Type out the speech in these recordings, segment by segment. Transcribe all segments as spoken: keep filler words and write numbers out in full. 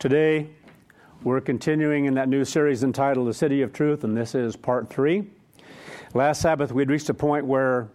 Today, we're continuing in that new series entitled The City of Truth, and this is part three. Last Sabbath, we'd reached a point where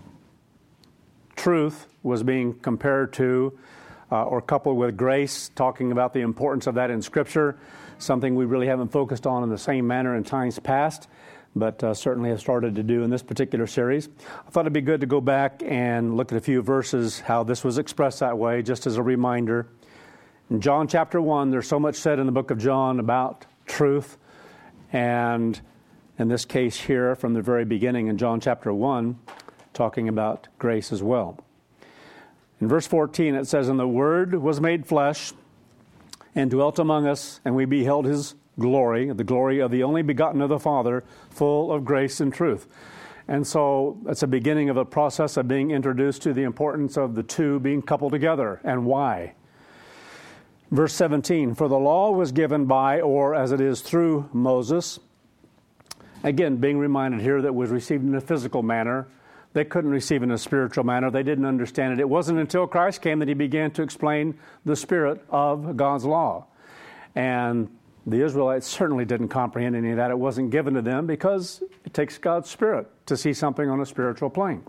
truth was being compared to uh, or coupled with grace, talking about the importance of that in Scripture, something we really haven't focused on in the same manner in times past, but uh, certainly have started to do in this particular series. I thought it'd be good to go back and look at a few verses, how this was expressed that way, just as a reminder. In John chapter one, there's so much said in the book of John about truth, and in this case here, from the very beginning in John chapter one, talking about grace as well. In verse fourteen, it says, "And the Word was made flesh, and dwelt among us, and we beheld His glory, the glory of the only begotten of the Father, full of grace and truth." And so it's a beginning of a process of being introduced to the importance of the two being coupled together, and why. Verse seventeen, "For the law was given by, or as it is through Moses." Again, being reminded here that it was received in a physical manner. They couldn't receive it in a spiritual manner. They didn't understand it. It wasn't until Christ came that He began to explain the spirit of God's law. And the Israelites certainly didn't comprehend any of that. It wasn't given to them because it takes God's Spirit to see something on a spiritual plane.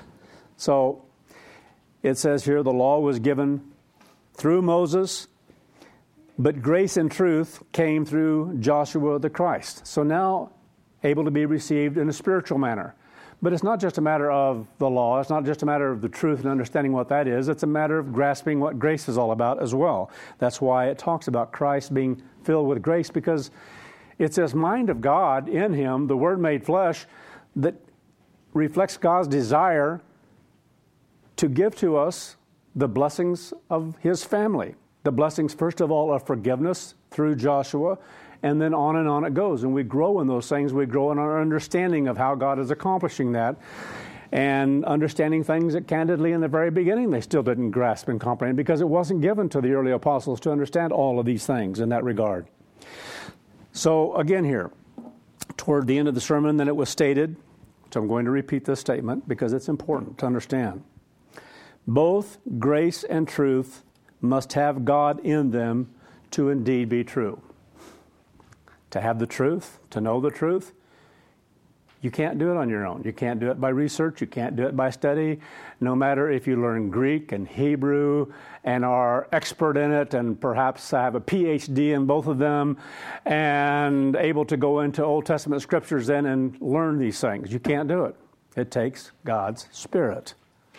So it says here, the law was given through Moses, but grace and truth came through Joshua the Christ. So now able to be received in a spiritual manner. But it's not just a matter of the law. It's not just a matter of the truth and understanding what that is. It's a matter of grasping what grace is all about as well. That's why it talks about Christ being filled with grace, because it's this mind of God in Him, the Word made flesh, that reflects God's desire to give to us the blessings of His family. The blessings, first of all, of forgiveness through Joshua, and then on and on it goes. And we grow in those things. We grow in our understanding of how God is accomplishing that, and understanding things that candidly in the very beginning they still didn't grasp and comprehend, because it wasn't given to the early apostles to understand all of these things in that regard. So again here, toward the end of the sermon, then it was stated, so I'm going to repeat this statement because it's important to understand. Both grace and truth must have God in them to indeed be true. To have the truth, to know the truth, you can't do it on your own. You can't do it by research. You can't do it by study. No matter if you learn Greek and Hebrew and are expert in it and perhaps have a P H D in both of them and able to go into Old Testament scriptures then and learn these things. You can't do it. It takes God's Spirit.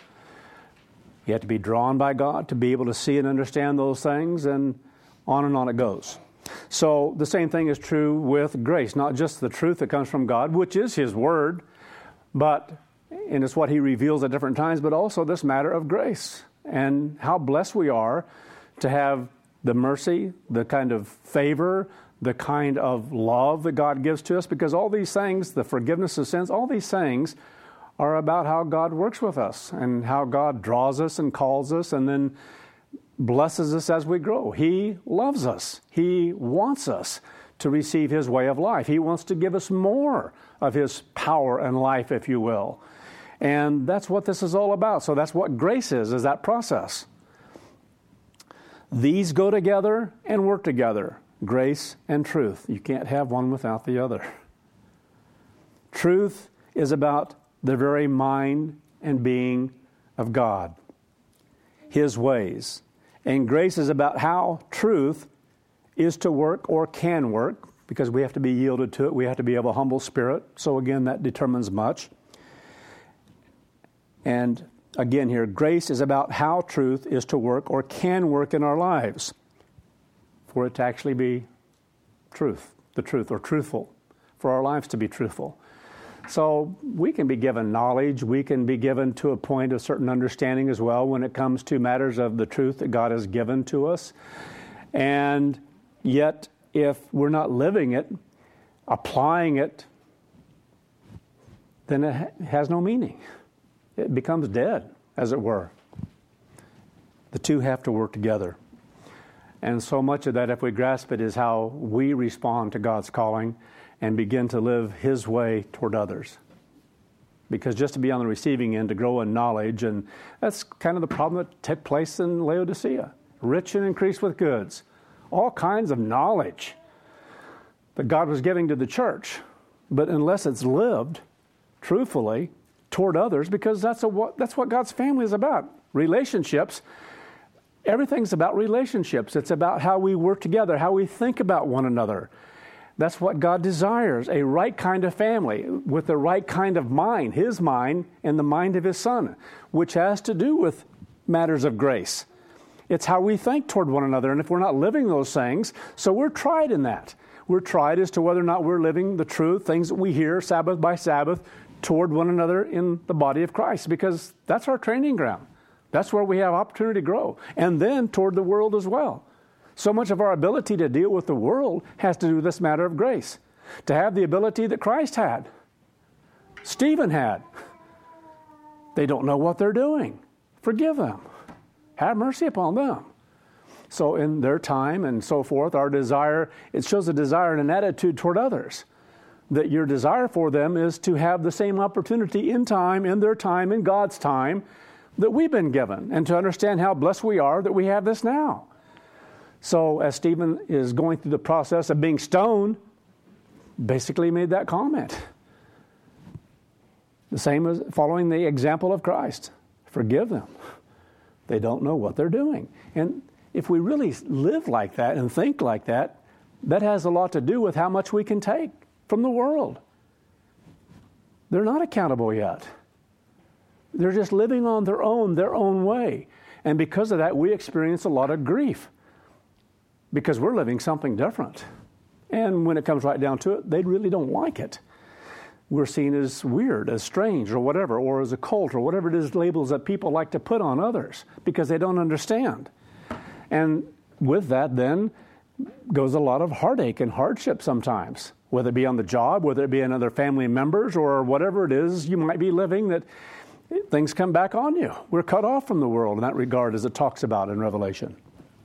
You have to be drawn by God to be able to see and understand those things, and on and on it goes. So the same thing is true with grace, not just the truth that comes from God, which is His Word, but, and it's what He reveals at different times, but also this matter of grace and how blessed we are to have the mercy, the kind of favor, the kind of love that God gives to us, because all these things, the forgiveness of sins, all these things are about how God works with us and how God draws us and calls us and then blesses us as we grow. He loves us. He wants us to receive His way of life. He wants to give us more of His power and life, if you will. And that's what this is all about. So that's what grace is, is that process. These go together and work together, grace and truth. You can't have one without the other. Truth is about the very mind and being of God, His ways. And grace is about how truth is to work or can work, because we have to be yielded to it. We have to be of a humble spirit. So again, that determines much. And again here, grace is about how truth is to work or can work in our lives for it to actually be truth, the truth, or truthful, for our lives to be truthful. So we can be given knowledge. We can be given to a point of certain understanding as well when it comes to matters of the truth that God has given to us. And yet, if we're not living it, applying it, then it ha- has no meaning. It becomes dead, as it were. The two have to work together. And so much of that, if we grasp it, is how we respond to God's calling and begin to live His way toward others. Because just to be on the receiving end, to grow in knowledge, and that's kind of the problem that took place in Laodicea. Rich and increased with goods, all kinds of knowledge that God was giving to the church. But unless it's lived truthfully toward others, because that's, a, that's what God's family is about, relationships. Everything's about relationships. It's about how we work together, how we think about one another. That's what God desires, a right kind of family with the right kind of mind, His mind and the mind of His Son, which has to do with matters of grace. It's how we think toward one another, and if we're not living those things, so we're tried in that. We're tried as to whether or not we're living the truth, things that we hear Sabbath by Sabbath, toward one another in the body of Christ, because that's our training ground. That's where we have opportunity to grow, and then toward the world as well. So much of our ability to deal with the world has to do with this matter of grace. To have the ability that Christ had, Stephen had. They don't know what they're doing. Forgive them. Have mercy upon them. So in their time and so forth, our desire, it shows a desire and an attitude toward others. That your desire for them is to have the same opportunity in time, in their time, in God's time, that we've been given, and to understand how blessed we are that we have this now. So as Stephen is going through the process of being stoned, basically made that comment. The same as following the example of Christ. Forgive them. They don't know what they're doing. And if we really live like that and think like that, that has a lot to do with how much we can take from the world. They're not accountable yet. They're just living on their own, their own way. And because of that, we experience a lot of grief. Because we're living something different. And when it comes right down to it, they really don't like it. We're seen as weird, as strange, or whatever, or as a cult, or whatever it is, labels that people like to put on others because they don't understand. And with that, then, goes a lot of heartache and hardship sometimes, whether it be on the job, whether it be in other family members, or whatever it is you might be living, that things come back on you. We're cut off from the world in that regard, as it talks about in Revelation.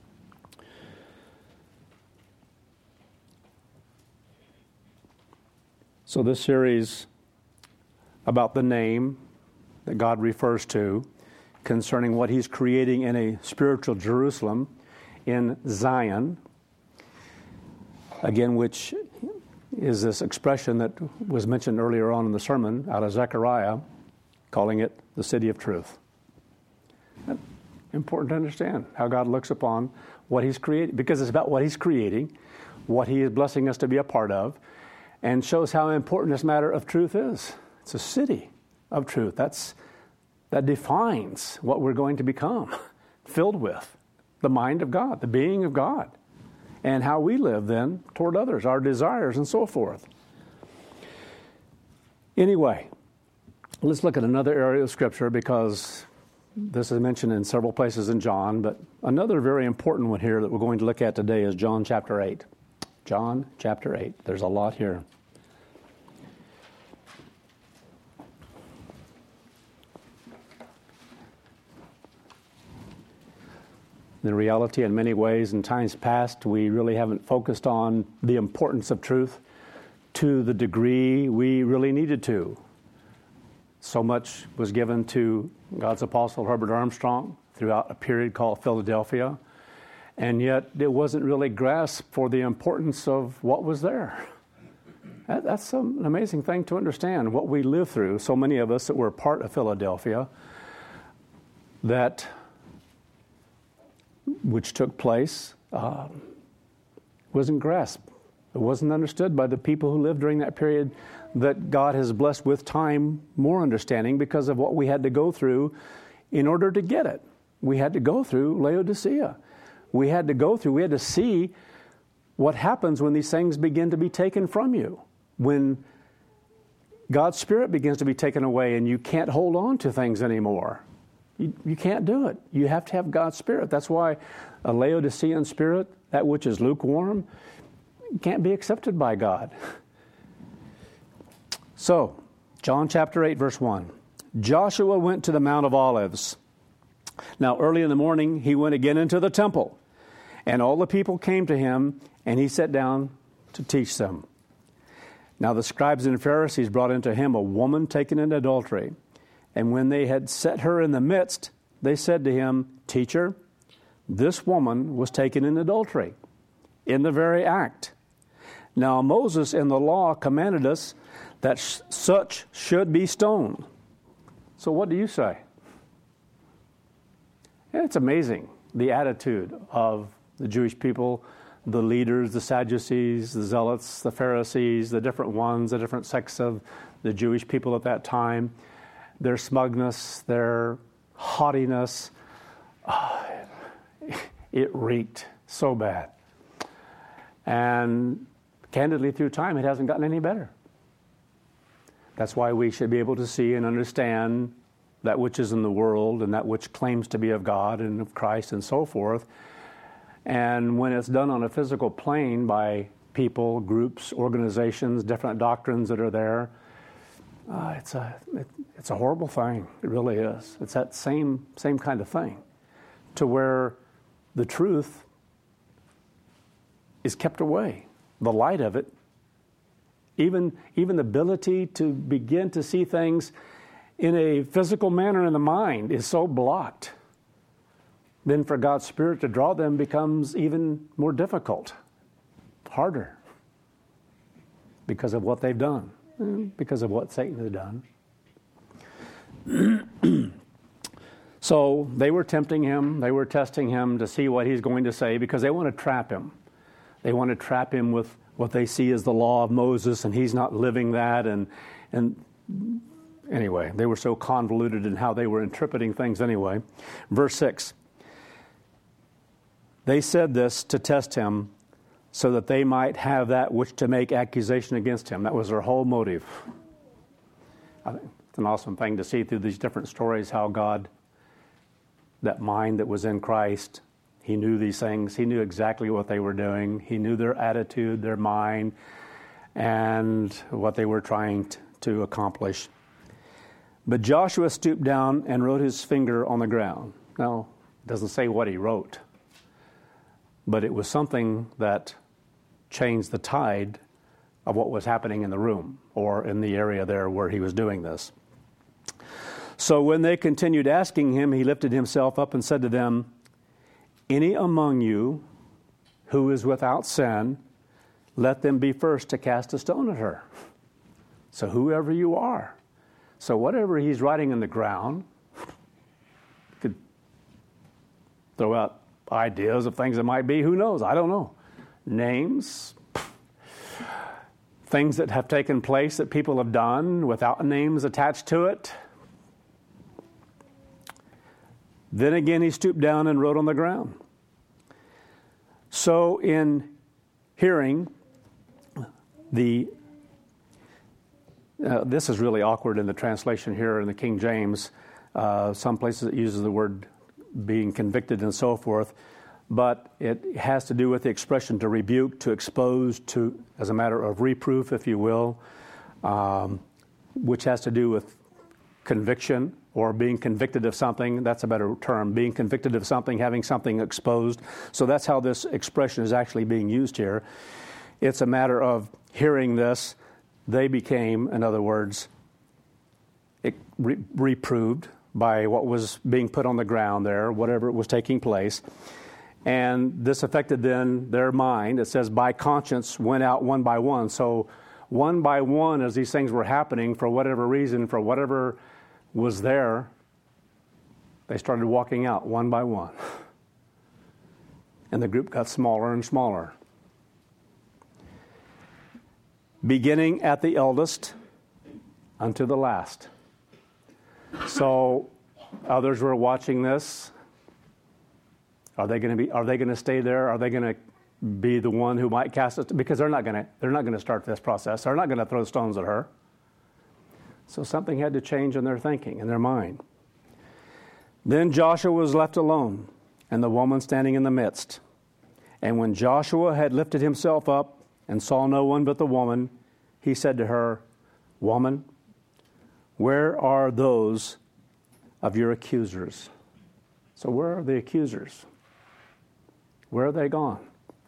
So this series about the name that God refers to concerning what He's creating in a spiritual Jerusalem in Zion, again, which is this expression that was mentioned earlier on in the sermon out of Zechariah, calling it the city of truth. Important to understand how God looks upon what He's creating, because it's about what He's creating, what He is blessing us to be a part of, and shows how important this matter of truth is. It's a city of truth. That's, that defines what we're going to become, filled with the mind of God, the being of God, and how we live then toward others, our desires and so forth. Anyway, let's look at another area of Scripture, because this is mentioned in several places in John, but another very important one here that we're going to look at today is John chapter eight. John chapter eight. There's a lot here. In reality, in many ways, in times past, we really haven't focused on the importance of truth to the degree we really needed to. So much was given to God's apostle Herbert Armstrong throughout a period called Philadelphia, and yet it wasn't really grasped for the importance of what was there. That, that's an amazing thing to understand, what we lived through, so many of us that were part of Philadelphia, that which took place uh, wasn't grasped. It wasn't understood by the people who lived during that period, that God has blessed with time more understanding because of what we had to go through in order to get it. We had to go through Laodicea. We had to go through, we had to see what happens when these things begin to be taken from you. When God's Spirit begins to be taken away and you can't hold on to things anymore. You, you can't do it. You have to have God's Spirit. That's why a Laodicean spirit, that which is lukewarm, can't be accepted by God. So, John chapter eight, verse one. Joshua went to the Mount of Olives. Now, early in the morning, he went again into the temple, and all the people came to him, and he sat down to teach them. Now, the scribes and Pharisees brought into him a woman taken in adultery. And when they had set her in the midst, they said to him, Teacher, this woman was taken in adultery. in the very act. Now Moses in the law commanded us that sh- such should be stoned. So what do you say? It's amazing, the attitude of the Jewish people, the leaders, the Sadducees, the Zealots, the Pharisees, the different ones, the different sects of the Jewish people at that time, their smugness, their haughtiness, oh, it reeked so bad. And candidly, through time, it hasn't gotten any better. That's why we should be able to see and understand that which is in the world and that which claims to be of God and of Christ and so forth. And when it's done on a physical plane by people, groups, organizations, different doctrines that are there, uh, it's a it, it's a horrible thing. It really is. It's that same same kind of thing, to where the truth is kept away, the light of it, even even the ability to begin to see things in a physical manner in the mind is so blocked. Then for God's Spirit to draw them becomes even more difficult, harder, because of what they've done, because of what Satan has done. So they were tempting him, they were testing him to see what he's going to say, because they want to trap him. They want to trap him with what they see as the law of Moses, and he's not living that. And and anyway, they were so convoluted in how they were interpreting things anyway. Verse six. They said this to test him so that they might have that which to make accusation against him. That was their whole motive. I think it's an awesome thing to see through these different stories how God, that mind that was in Christ, He knew these things. He knew exactly what they were doing. He knew their attitude, their mind, and what they were trying t- to accomplish. But Joshua stooped down and wrote his finger on the ground. Now, it doesn't say what he wrote, but it was something that changed the tide of what was happening in the room or in the area there where he was doing this. So when they continued asking him, he lifted himself up and said to them, "Any among you who is without sin, let them be first to cast a stone at her." So whoever you are. So whatever he's writing in the ground, could throw out ideas of things that might be. Who knows? I don't know. Names, things that have taken place that people have done without names attached to it. Then again he stooped down and wrote on the ground. So in hearing the, uh, this is really awkward in the translation here in the King James. Uh, some places it uses the word being convicted and so forth, but it has to do with the expression to rebuke, to expose, to as a matter of reproof, if you will, um, which has to do with conviction or being convicted of something. That's a better term, being convicted of something, having something exposed. So that's how this expression is actually being used here. It's a matter of hearing this. They became, in other words, it re- reproved by what was being put on the ground there, whatever was taking place. And this affected then their mind. It says, by conscience went out one by one. So one by one, as these things were happening, for whatever reason, for whatever was there, they started walking out one by one. And the group got smaller and smaller. Beginning at the eldest unto the last. So others were watching this. Are they going to be? Are they going to stay there? Are they going to be the one who might cast it? Because they're not going to. They're not going to start this process. They're not going to throw stones at her. So something had to change in their thinking, in their mind. Then Joshua was left alone, and the woman standing in the midst. And when Joshua had lifted himself up and saw no one but the woman, he said to her, "Woman, where are those of your accusers?" So where are the accusers? Where are they gone?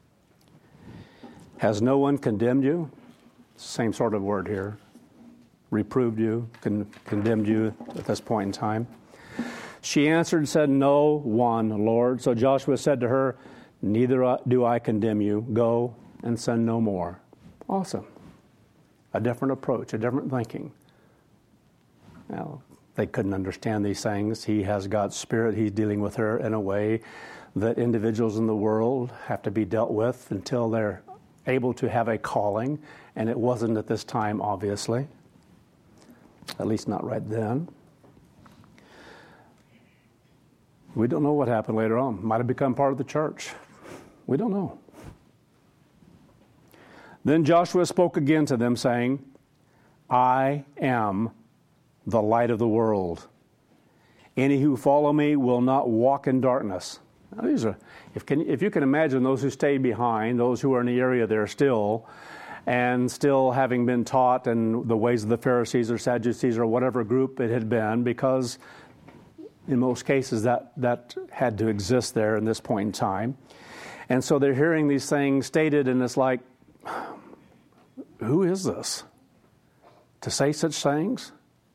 Has no one condemned you? Same sort of word here. Reproved you, con- condemned you at this point in time. She answered and said, "No one, Lord." So Joshua said to her, neither do I condemn you. Go and sin no more. Awesome. A different approach, a different thinking. Now, they couldn't understand these things. He has God's Spirit. He's dealing with her in a way that individuals in the world have to be dealt with until they're able to have a calling, and it wasn't at this time, obviously. At least not right then. We don't know what happened later on. Might have become part of the church. We don't know. Then Joshua spoke again to them, saying, I am the light of the world. Any who follow me will not walk in darkness. Now, these are, if, can, if you can imagine those who stayed behind, those who are in the area there still, and still having been taught in the ways of the Pharisees or Sadducees or whatever group it had been, because in most cases that, that had to exist there in this point in time. And so they're hearing these things stated, and it's like, who is this to say such things?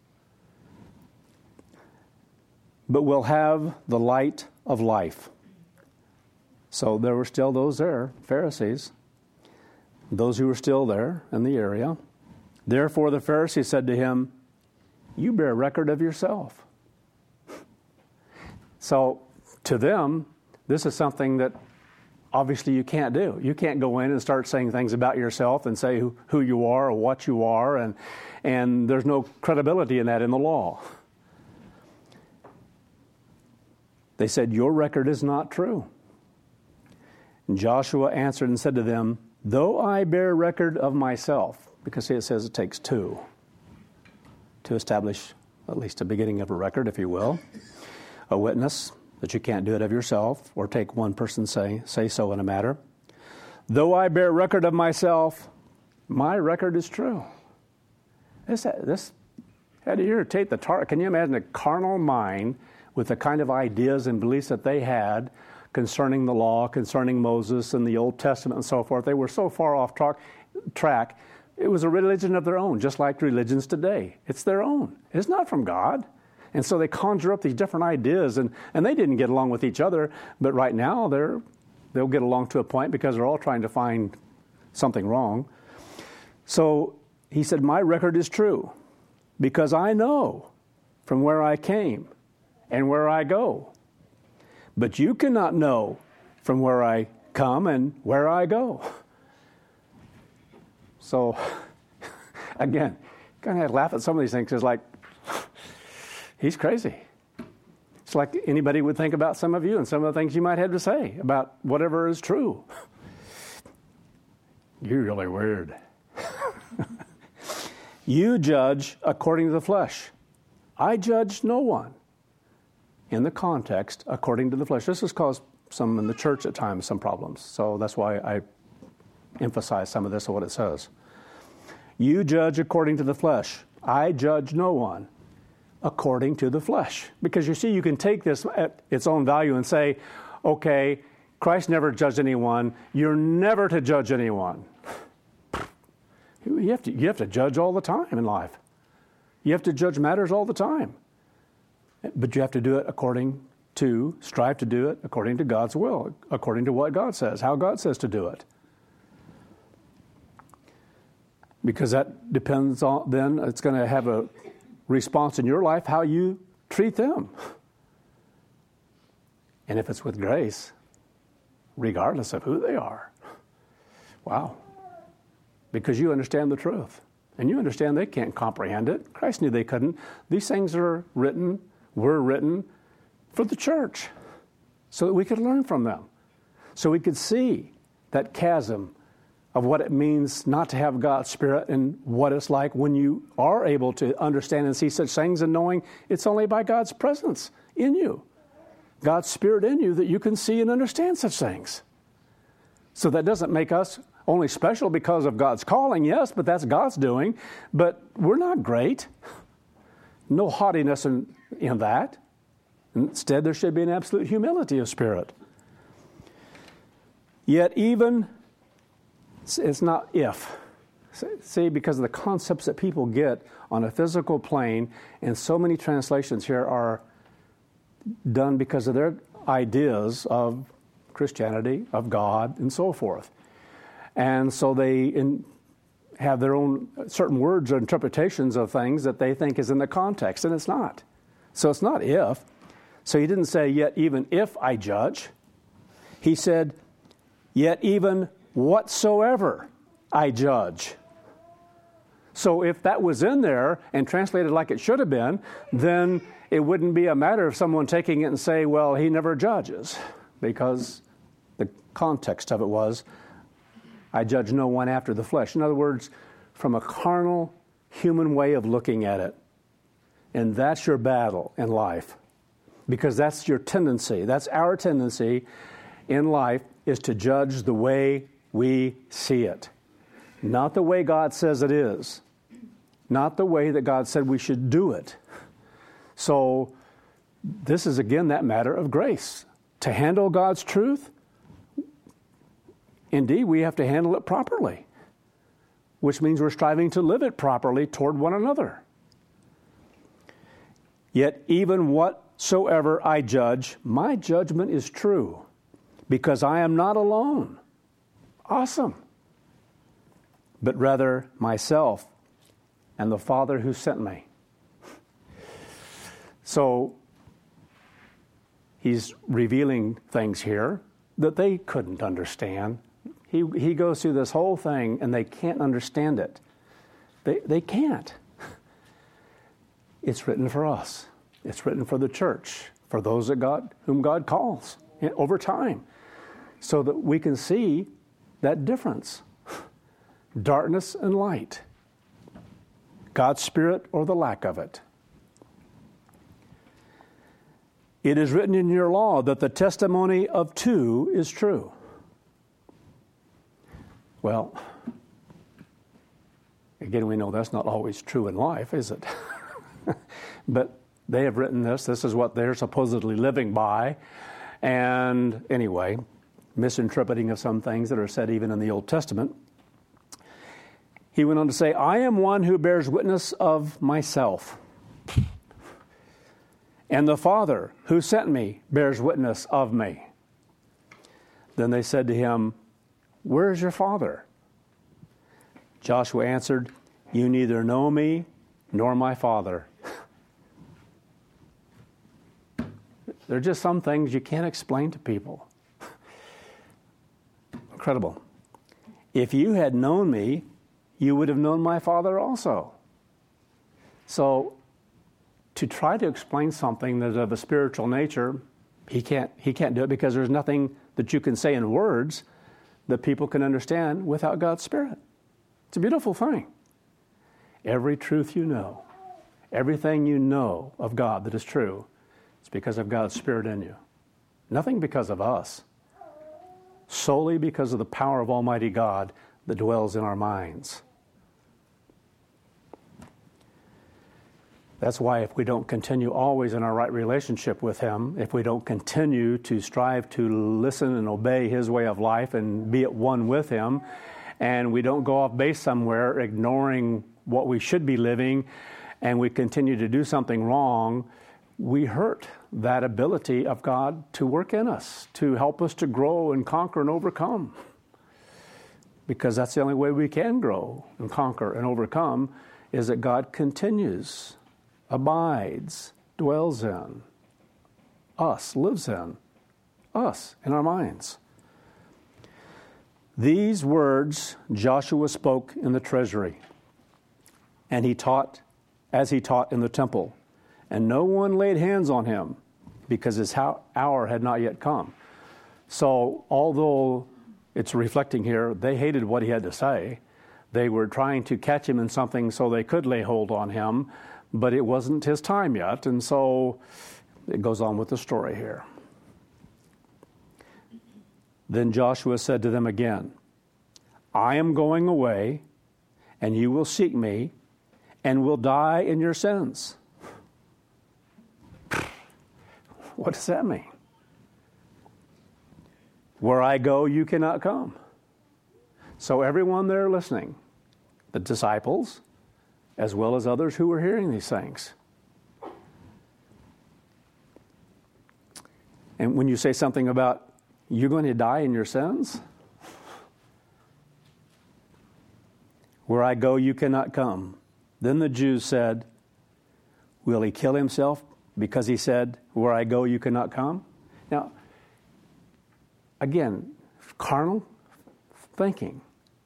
But we'll have the light of life. So there were still those there, Pharisees, those who were still there in the area. Therefore the Pharisees said to him, you bear record of yourself. So to them, this is something that obviously you can't do. You can't go in and start saying things about yourself and say who, who you are or what you are, and, and there's no credibility in that in the law. They said, your record is not true. And Joshua answered and said to them, though I bear record of myself, because see, it says it takes two to establish at least a beginning of a record, if you will, a witness, that you can't do it of yourself or take one person say say so in a matter. Though I bear record of myself, my record is true. This, this had to irritate the tar. Can you imagine a carnal mind with the kind of ideas and beliefs that they had concerning the law, concerning Moses and the Old Testament and so forth? They were so far off tra- track. It was a religion of their own, just like religions today. It's their own. It's not from God. And so they conjure up these different ideas, and, and they didn't get along with each other, but right now they're, they'll get along to a point because they're all trying to find something wrong. So he said, my record is true because I know from where I came and where I go. But you cannot know from where I come and where I go. So, again, kind of laugh at some of these things. It's like, he's crazy. It's like anybody would think about some of you and some of the things you might have to say about whatever is true. You're really weird. You judge according to the flesh. I judge no one. In the context, according to the flesh. This has caused some in the church at times some problems. So that's why I emphasize some of this of what it says. You judge according to the flesh. I judge no one according to the flesh. Because you see, you can take this at its own value and say, okay, Christ never judged anyone. You're never to judge anyone. You have to, you have to judge all the time in life. You have to judge matters all the time. But you have to do it according to, strive to do it according to God's will, according to what God says, how God says to do it. Because that depends on, then it's going to have a response in your life, how you treat them. And if it's with grace, regardless of who they are. Wow. Because you understand the truth. And you understand they can't comprehend it. Christ knew they couldn't. These things are written, were written for the church so that we could learn from them. So we could see that chasm of what it means not to have God's Spirit and what it's like when you are able to understand and see such things and knowing it's only by God's presence in you, God's Spirit in you, that you can see and understand such things. So that doesn't make us only special because of God's calling, yes, but that's God's doing. But we're not great. No haughtiness in, in that. Instead, there should be an absolute humility of spirit. Yet even, it's not if. See, because of the concepts that people get on a physical plane, and so many translations here are done because of their ideas of Christianity, of God, and so forth. And so they in, have their own certain words or interpretations of things that they think is in the context, and it's not. So it's not if. So he didn't say, yet even if I judge. He said, yet even whatsoever I judge. So if that was in there and translated like it should have been, then it wouldn't be a matter of someone taking it and say, well, he never judges, because the context of it was, I judge no one after the flesh. In other words, from a carnal, human way of looking at it. And that's your battle in life, because that's your tendency. That's our tendency in life, is to judge the way we see it. Not the way God says it is. Not the way that God said we should do it. So this is, again, that matter of grace. To handle God's truth, indeed, we have to handle it properly, which means we're striving to live it properly toward one another. Yet even whatsoever I judge, my judgment is true, because I am not alone. Awesome. But rather myself and the Father who sent me. So he's revealing things here that they couldn't understand. He he goes through this whole thing and they can't understand it. They they can't. It's written for us. It's written for the church, for those that God whom God calls over time, so that we can see that difference. Darkness and light. God's Spirit or the lack of it. It is written in your law that the testimony of two is true. Well, again, we know that's not always true in life, is it? But they have written this. This is what they're supposedly living by. And anyway, misinterpreting of some things that are said even in the Old Testament. He went on to say, I am one who bears witness of myself. And the Father who sent me bears witness of me. Then they said to him, where is your Father? Joshua answered, you neither know me nor my Father. There are just some things you can't explain to people. Incredible. If you had known me, you would have known my Father also. So, to try to explain something that's of a spiritual nature, he can't he can't do it, because there's nothing that you can say in words that people can understand without God's Spirit. It's a beautiful thing. Every truth you know, everything you know of God that is true, it's because of God's Spirit in you. Nothing because of us. Solely because of the power of Almighty God that dwells in our minds. That's why if we don't continue always in our right relationship with Him, if we don't continue to strive to listen and obey His way of life and be at one with Him, and we don't go off base somewhere ignoring what we should be living, and we continue to do something wrong, we hurt that ability of God to work in us, to help us to grow and conquer and overcome. Because that's the only way we can grow and conquer and overcome, is that God continues, abides, dwells in us, lives in us, in our minds. These words Joshua spoke in the treasury, and he taught as he taught in the temple. And no one laid hands on him, because his hour had not yet come. So, although it's reflecting here, they hated what he had to say. They were trying to catch him in something so they could lay hold on him, but it wasn't his time yet. And so, it goes on with the story here. Then Joshua said to them again, I am going away, and you will seek me, and will die in your sins. What does that mean? Where I go, you cannot come. So everyone there listening, the disciples, as well as others who were hearing these things. And when you say something about You're going to die in your sins? Where I go, you cannot come. Then the Jews said, will he kill himself because he said, where I go, you cannot come? Now, again, carnal thinking.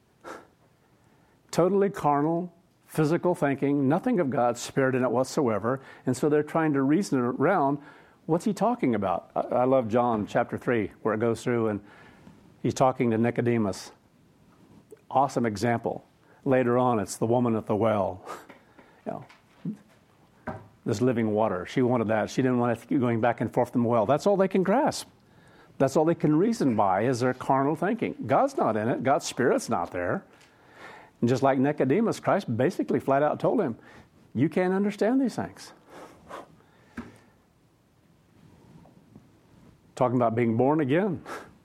Totally carnal, physical thinking, nothing of God's Spirit in it whatsoever. And so they're trying to reason around, what's he talking about? I, I love John chapter three, where it goes through and he's talking to Nicodemus. Awesome example. Later on, it's the woman at the well. You know, this living water. She wanted that. She didn't want to keep going back and forth from the well. That's all they can grasp. That's all they can reason by is their carnal thinking. God's not in it. God's Spirit's not there. And just like Nicodemus, Christ basically flat out told him, you can't understand these things. Talking about being born again.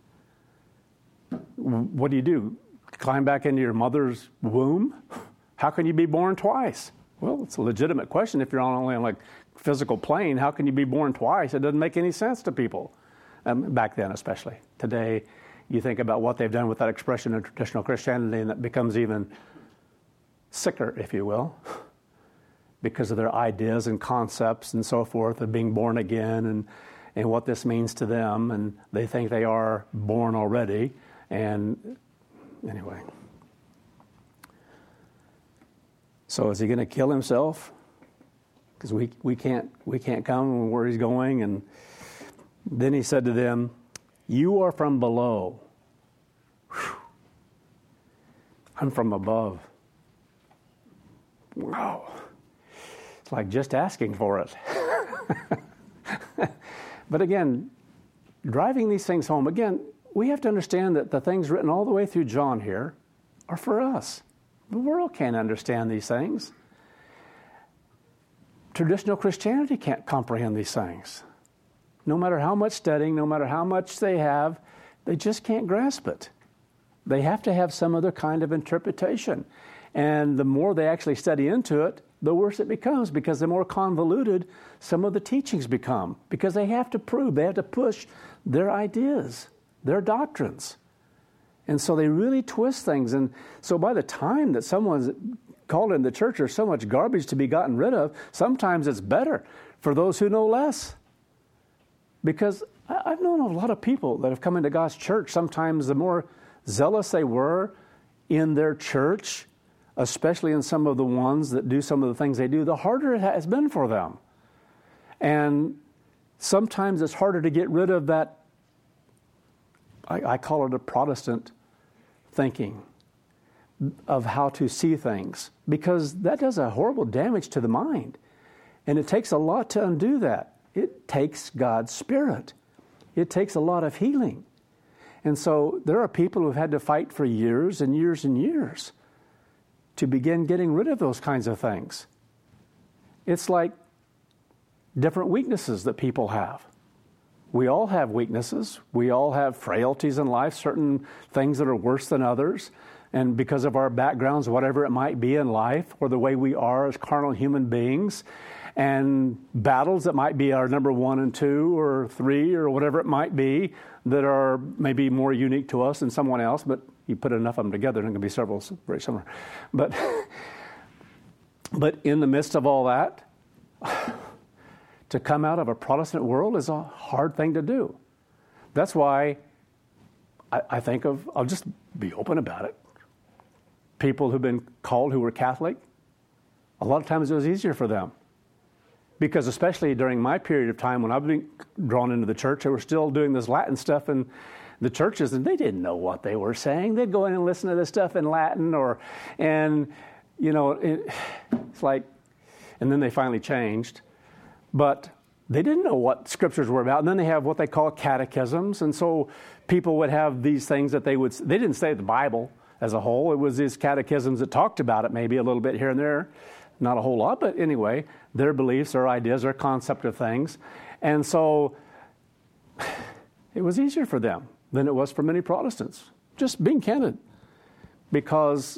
What do you do? Climb back into your mother's womb? How can you be born twice? Well, it's a legitimate question. If you're on only on like physical plane, how can you be born twice? It doesn't make any sense to people. Um, back then especially. Today, you think about what they've done with that expression in traditional Christianity, and it becomes even sicker, if you will, because of their ideas and concepts and so forth of being born again and, and what this means to them. And they think they are born already. And anyway. So is he going to kill himself? Because we, we can't we can't come where he's going. And then he said to them, you are from below. Whew. I'm from above. Wow. It's like just asking for it. But again, driving these things home, again, we have to understand that the things written all the way through John here are for us. The world can't understand these things. Traditional Christianity can't comprehend these things. No matter how much studying, no matter how much they have, they just can't grasp it. They have to have some other kind of interpretation. And the more they actually study into it, the worse it becomes, because the more convoluted some of the teachings become, because they have to prove, they have to push their ideas, their doctrines. And so they really twist things. And so by the time that someone's called in the church, there's so much garbage to be gotten rid of, sometimes it's better for those who know less. Because I've known a lot of people that have come into God's church. Sometimes the more zealous they were in their church, especially in some of the ones that do some of the things they do, the harder it has been for them. And sometimes it's harder to get rid of that, I, I call it a Protestant thinking of how to see things, because that does a horrible damage to the mind. And it takes a lot to undo that. It takes God's Spirit. It takes a lot of healing. And so there are people who have had to fight for years and years and years to begin getting rid of those kinds of things. It's like different weaknesses that people have. We all have weaknesses. We all have frailties in life, certain things that are worse than others. And because of our backgrounds, whatever it might be in life, or the way we are as carnal human beings, and battles that might be our number one and two or three or whatever it might be that are maybe more unique to us than someone else, but you put enough of them together and it can be several very similar. But, but in the midst of all that, to come out of a Protestant world is a hard thing to do. That's why I, I think of, I'll just be open about it. People who've been called who were Catholic, a lot of times it was easier for them. Because especially during my period of time when I've been drawn into the church, they were still doing this Latin stuff in the churches, and they didn't know what they were saying. They'd go in and listen to this stuff in Latin, or, and, you know, it, it's like, and then they finally changed. But they didn't know what scriptures were about. And then they have what they call catechisms. And so people would have these things that they would, they didn't say the Bible as a whole. It was these catechisms that talked about it maybe a little bit here and there. Not a whole lot, but anyway, their beliefs, their ideas, their concept of things. And so it was easier for them than it was for many Protestants, just being candid, because,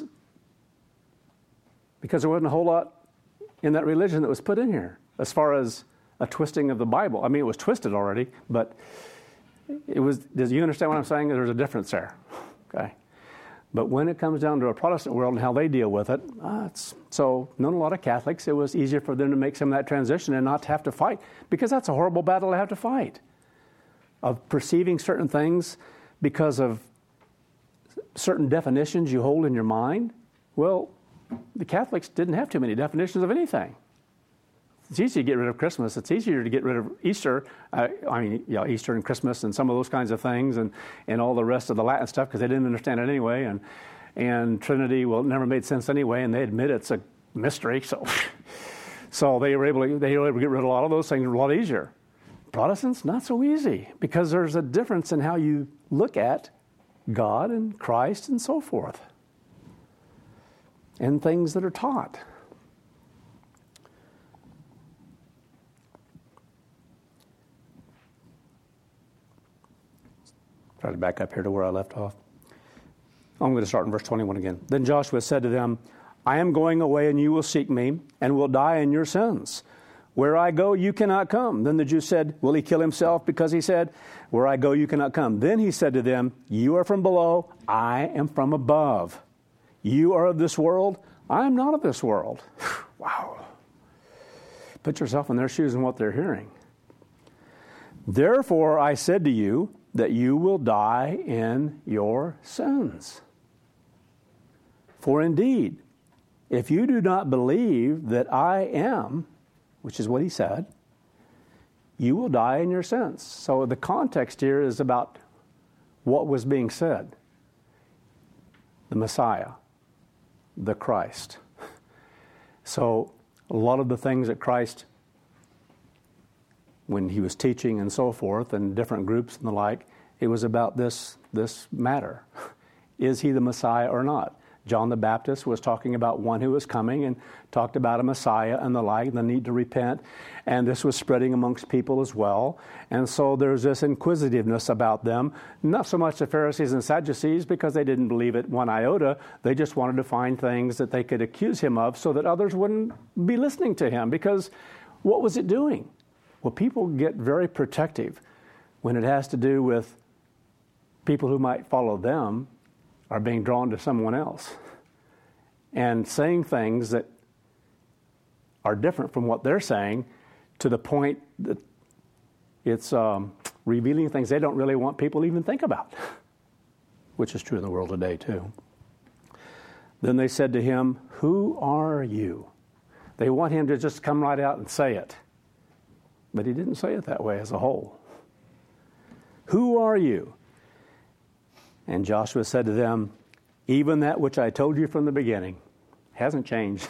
because there wasn't a whole lot in that religion that was put in here as far as a twisting of the Bible. I mean, it was twisted already, but it was, does you understand what I'm saying? There's a difference there, okay? But when it comes down to a Protestant world and how they deal with it, uh, it's, so known a lot of Catholics, it was easier for them to make some of that transition and not to have to fight, because that's a horrible battle to have to fight, of perceiving certain things because of certain definitions you hold in your mind. Well, the Catholics didn't have too many definitions of anything. It's easy to get rid of Christmas. It's easier to get rid of Easter. Uh, I mean, yeah, Easter and Christmas and some of those kinds of things, and, and all the rest of the Latin stuff, because they didn't understand it anyway. And and Trinity, well, it never made sense anyway, and they admit it's a mystery. So so they were able to they were able to get rid of a lot of those things a lot easier. Protestants, not so easy, because there's a difference in how you look at God and Christ and so forth, and things that are taught. Try to back up here to where I left off. I'm going to start in verse twenty-one again. Then Joshua said to them, I am going away, and you will seek me, and will die in your sins. Where I go, you cannot come. Then the Jews said, will he kill himself? Because he said, where I go, you cannot come. Then he said to them, you are from below, I am from above. You are of this world, I am not of this world. Wow. Put yourself in their shoes and what they're hearing. Therefore I said to you, that you will die in your sins. For indeed, if you do not believe that I am, which is what he said, you will die in your sins. So the context here is about what was being said. The Messiah, the Christ. So a lot of the things that Christ, when he was teaching and so forth, and different groups and the like, it was about this, this matter. Is he the Messiah or not? John the Baptist was talking about one who was coming and talked about a Messiah and the like, and the need to repent. And this was spreading amongst people as well. And so there's this inquisitiveness about them. Not so much the Pharisees and Sadducees, because they didn't believe it one iota. They just wanted to find things that they could accuse him of so that others wouldn't be listening to him. Because what was it doing? Well, people get very protective when it has to do with people who might follow them are being drawn to someone else and saying things that are different from what they're saying, to the point that it's um, revealing things they don't really want people to even think about, which is true in the world today too. Then they said to him, who are you? They want him to just come right out and say it. But he didn't say it that way as a whole. Who are you? And Joshua said to them, even that which I told you from the beginning hasn't changed.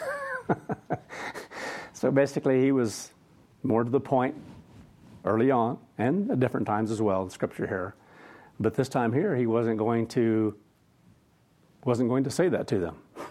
So basically he was more to the point early on, and at different times as well in Scripture here. But this time here he wasn't going to wasn't going to say that to them.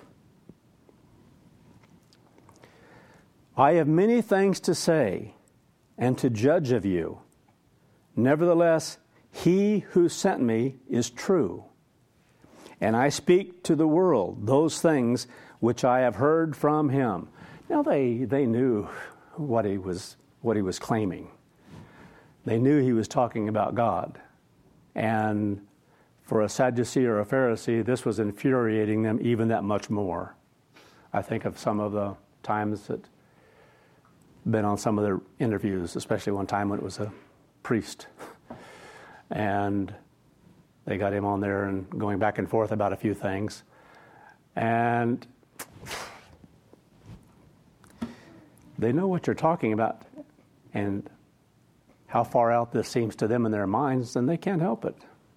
I have many things to say and to judge of you. Nevertheless, he who sent me is true, and I speak to the world those things which I have heard from him. Now they, they knew what he was what he was claiming. They knew he was talking about God. And for a Sadducee or a Pharisee, this was infuriating them even that much more. I think of some of the times that been on some of their interviews, especially one time when it was a priest. And they got him on there and going back and forth about a few things. And they know what you're talking about and how far out this seems to them in their minds, and they can't help it.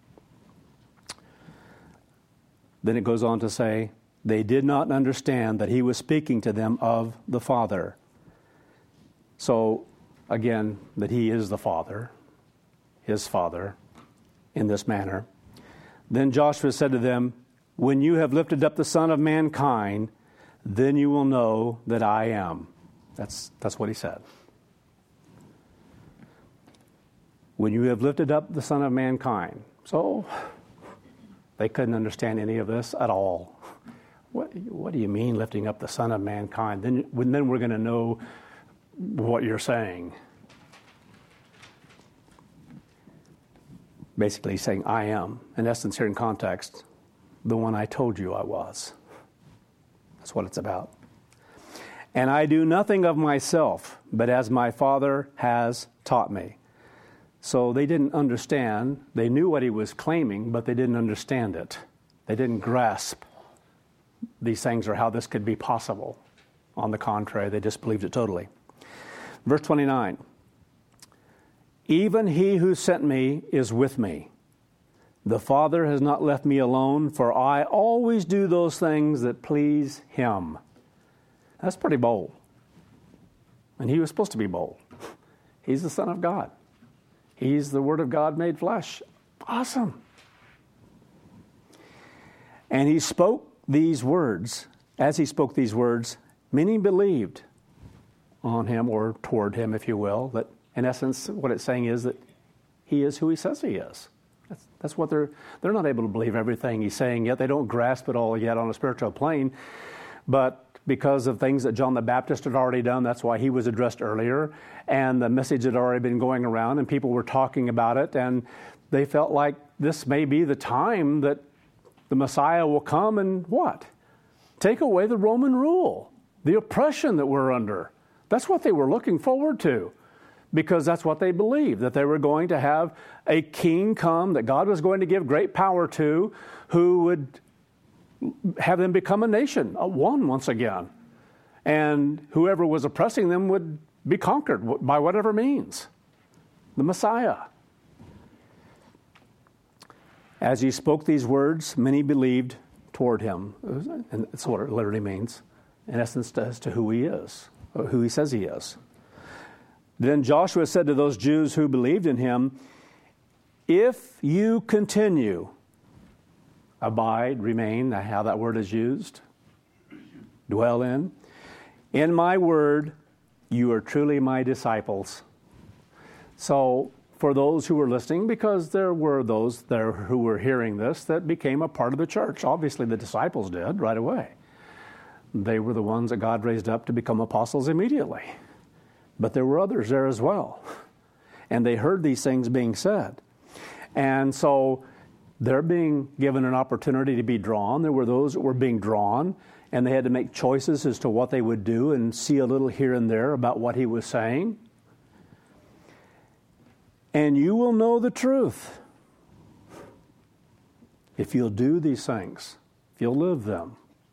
Then it goes on to say, they did not understand that he was speaking to them of the Father. So, again, that he is the Father, his Father, in this manner. Then Joshua said to them, when you have lifted up the Son of Mankind, then you will know that I am. That's, that's what he said. When you have lifted up the Son of Mankind. So, they couldn't understand any of this at all. What, what do you mean lifting up the Son of Mankind? Then, then we're going to know what you're saying. Basically saying, I am. In essence, here in context, the one I told you I was. That's what it's about. And I do nothing of myself, but as my Father has taught me. So they didn't understand. They knew what he was claiming, but they didn't understand it. They didn't grasp these things or how this could be possible. On the contrary, they disbelieved it totally. Verse twenty-nine. Even he who sent me is with me. The Father has not left me alone, for I always do those things that please him. That's pretty bold. And he was supposed to be bold. He's the Son of God. He's the Word of God made flesh. Awesome. And he spoke these words. As he spoke these words, many believed on him, or toward him, if you will. That in essence, what it's saying is that he is who he says he is. That's, that's what they're, they're not able to believe everything he's saying yet. They don't grasp it all yet on a spiritual plane. But because of things that John the Baptist had already done, that's why he was addressed earlier. And the message had already been going around and people were talking about it. And they felt like this may be the time that the Messiah will come and what? Take away the Roman rule, the oppression that we're under. That's what they were looking forward to, because that's what they believed, that they were going to have a king come, that God was going to give great power to, who would have them become a nation, a one once again. And whoever was oppressing them would be conquered by whatever means. The Messiah. As he spoke these words, many believed toward him. And that's what it literally means, in essence, as to who he is, or who he says he is. Then Joshua said to those Jews who believed in him, if you continue, abide, remain, how that word is used, dwell in, in my word, you are truly my disciples. So for those who were listening, because there were those there who were hearing this that became a part of the church. Obviously the disciples did right away. They were the ones that God raised up to become apostles immediately. But there were others there as well. And they heard these things being said. And so they're being given an opportunity to be drawn. There were those that were being drawn, and they had to make choices as to what they would do and see a little here and there about what he was saying. And you will know the truth if you'll do these things, if you'll live them.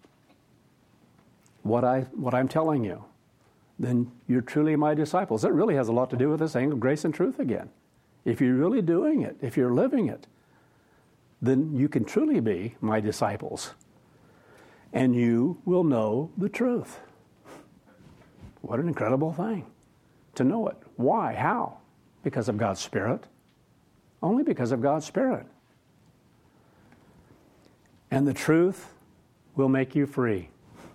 What, I, what I'm telling you, then you're truly my disciples. That really has a lot to do with this thing of grace and truth again. If you're really doing it, if you're living it, then you can truly be my disciples. And you will know the truth. What an incredible thing to know it. Why? How? Because of God's Spirit. Only because of God's Spirit. And the truth will make you free.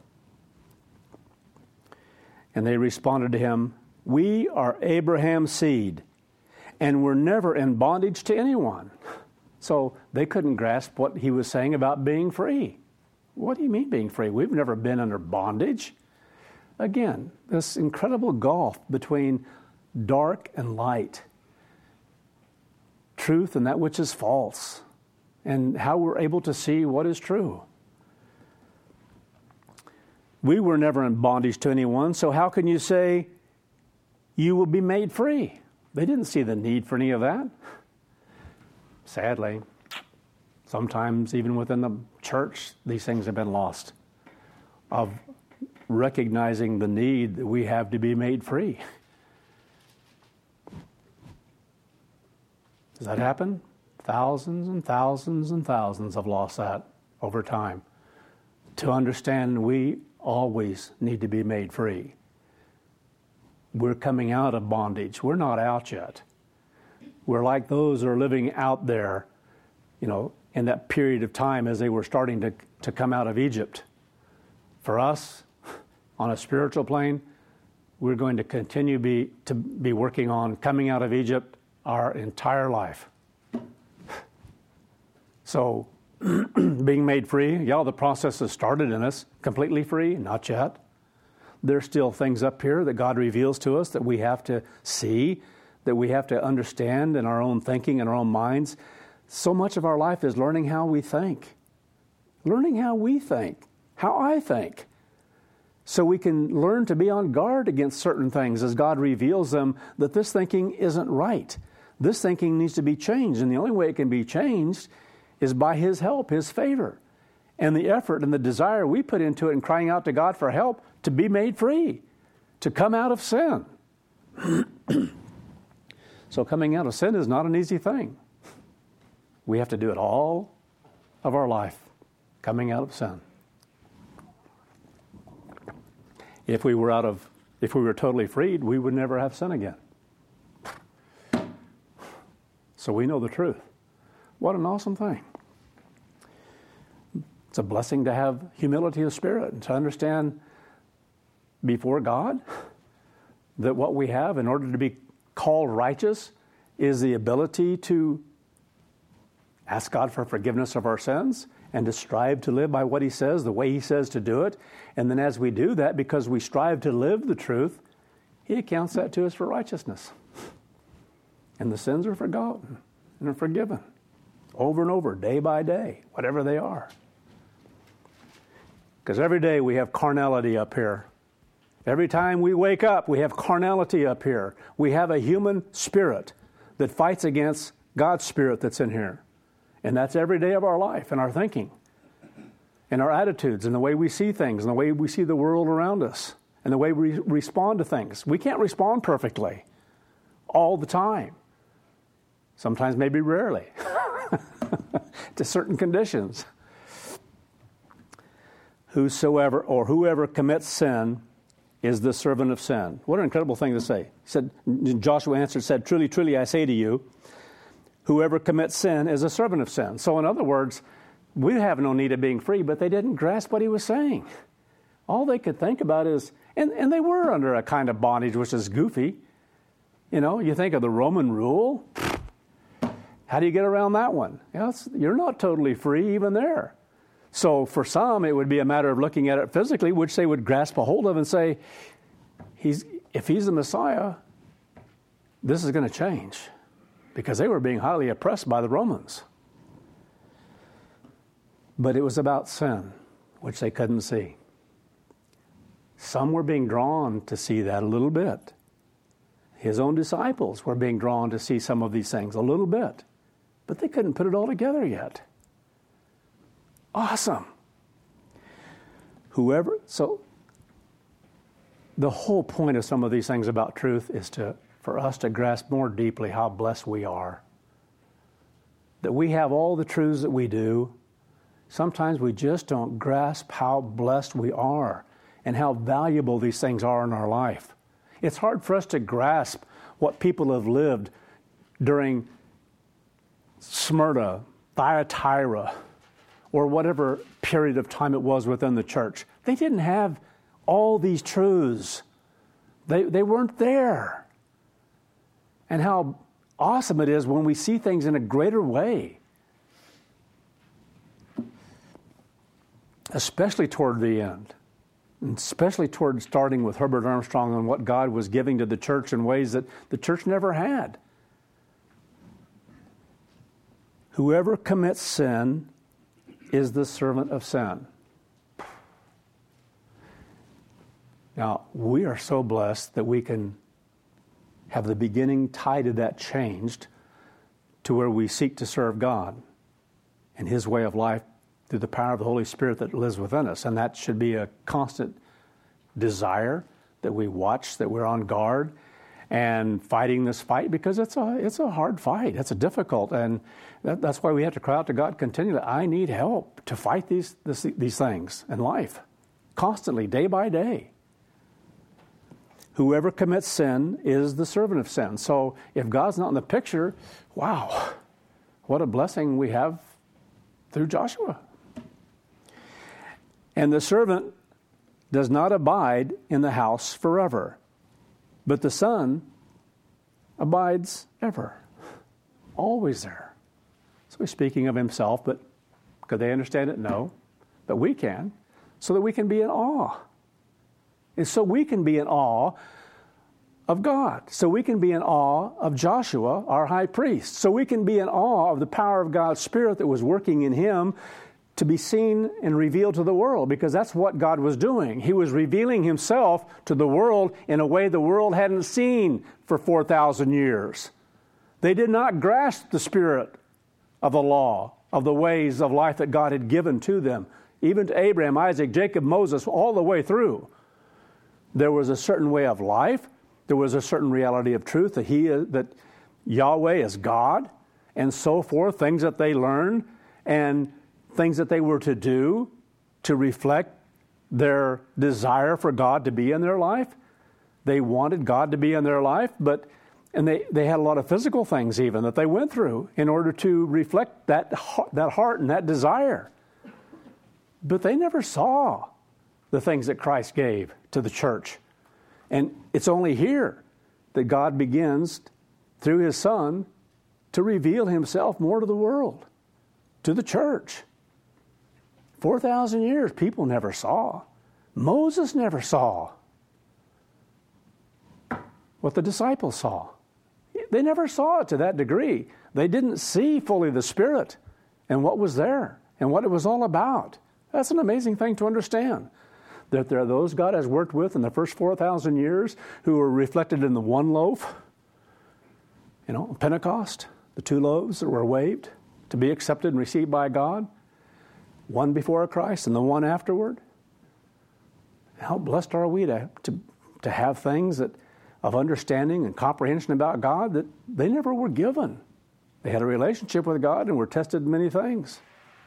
And they responded to him, we are Abraham's seed, and we're never in bondage to anyone. So they couldn't grasp what he was saying about being free. What do you mean being free? We've never been under bondage. Again, this incredible gulf between dark and light, truth and that which is false, and how we're able to see what is true. We were never in bondage to anyone, so how can you say you will be made free? They didn't see the need for any of that. Sadly, sometimes even within the church, these things have been lost, of recognizing the need that we have to be made free. Does that happen? Thousands and thousands and thousands have lost that over time. To understand we always need to be made free. We're coming out of bondage. We're not out yet. We're like those that are living out there, you know, in that period of time as they were starting to, to come out of Egypt. For us, on a spiritual plane, we're going to continue be, to be working on coming out of Egypt our entire life. So, being made free, yeah, the process has started in us. Completely free? Not yet. There's still things up here that God reveals to us that we have to see, that we have to understand in our own thinking and our own minds, So much of our life is learning how we think. Learning how we think, how I think. So we can learn to be on guard against certain things as God reveals them, that this thinking isn't right. This thinking needs to be changed. And the only way it can be changed is by His help, His favor, and the effort and the desire we put into it and crying out to God for help to be made free, to come out of sin. So coming out of sin is not an easy thing. We have to do it all of our life, coming out of sin. If we were out of, if we were totally freed, we would never have sin again. So we know the truth. What an awesome thing. It's a blessing to have humility of spirit and to understand before God that what we have in order to be called righteous is the ability to ask God for forgiveness of our sins and to strive to live by what He says, the way He says to do it. And then as we do that, because we strive to live the truth, He accounts that to us for righteousness. And the sins are forgotten and are forgiven over and over, day by day, whatever they are. Because every day we have carnality up here. Every time we wake up, we have carnality up here. We have a human spirit that fights against God's spirit that's in here. And that's every day of our life and our thinking and our attitudes and the way we see things and the way we see the world around us and the way we respond to things. We can't respond perfectly all the time. Sometimes, maybe rarely, to certain conditions. Whosoever or whoever commits sin is the servant of sin. What an incredible thing to say. He said, Joshua answered, said, truly, truly, I say to you, whoever commits sin is a servant of sin. So in other words, we have no need of being free, but they didn't grasp what he was saying. All they could think about is, and, and they were under a kind of bondage which is goofy. You know, you think of the Roman rule. How do you get around that one? You know, you're not totally free even there. So for some, it would be a matter of looking at it physically, which they would grasp a hold of and say, "He's if he's the Messiah, this is going to change." Because they were being highly oppressed by the Romans. But it was about sin, which they couldn't see. Some were being drawn to see that a little bit. His own disciples were being drawn to see some of these things a little bit. But they couldn't put it all together yet. Awesome. Whoever, so the whole point of some of these things about truth is to for us to grasp more deeply how blessed we are. That we have all the truths that we do. Sometimes we just don't grasp how blessed we are and how valuable these things are in our life. It's hard for us to grasp what people have lived during Smyrna, Thyatira, or whatever period of time it was within the church. They didn't have all these truths. They, they weren't there. And how awesome it is when we see things in a greater way. Especially toward the end. And especially toward starting with Herbert Armstrong and what God was giving to the church in ways that the church never had. Whoever commits sin is the servant of sin. Now, we are so blessed that we can have the beginning tied to that changed to where we seek to serve God and His way of life through the power of the Holy Spirit that lives within us. And that should be a constant desire that we watch, that we're on guard and fighting this fight, because it's a it's a hard fight. It's a difficult, and that, that's why we have to cry out to God continually. I need help to fight these this, these things in life, constantly, day by day. Whoever commits sin is the servant of sin. So if God's not in the picture, wow, what a blessing we have through Joshua. And the servant does not abide in the house forever, but the Son abides ever, always there. So he's speaking of himself, but could they understand it? No. But we can, so that we can be in awe. And so we can be in awe of God. So we can be in awe of Joshua, our high priest. So we can be in awe of the power of God's Spirit that was working in him to be seen and revealed to the world, because that's what God was doing. He was revealing himself to the world in a way the world hadn't seen for four thousand years. They did not grasp the spirit of the law, of the ways of life that God had given to them, even to Abraham, Isaac, Jacob, Moses, all the way through. There was a certain way of life. There was a certain reality of truth that he, that Yahweh is God, and so forth, things that they learned, and things that they were to do to reflect their desire for God to be in their life. They wanted God to be in their life, but and they, they had a lot of physical things even that they went through in order to reflect that, that heart and that desire. But they never saw the things that Christ gave to the church. And it's only here that God begins, through his Son, to reveal himself more to the world, to the church. four thousand years, people never saw. Moses never saw what the disciples saw. They never saw it to that degree. They didn't see fully the Spirit and what was there and what it was all about. That's an amazing thing to understand. That there are those God has worked with in the first four thousand years who were reflected in the one loaf, you know, Pentecost, the two loaves that were waved to be accepted and received by God, one before Christ and the one afterward. How blessed are we to, to, to have things that of understanding and comprehension about God that they never were given. They had a relationship with God and were tested in many things.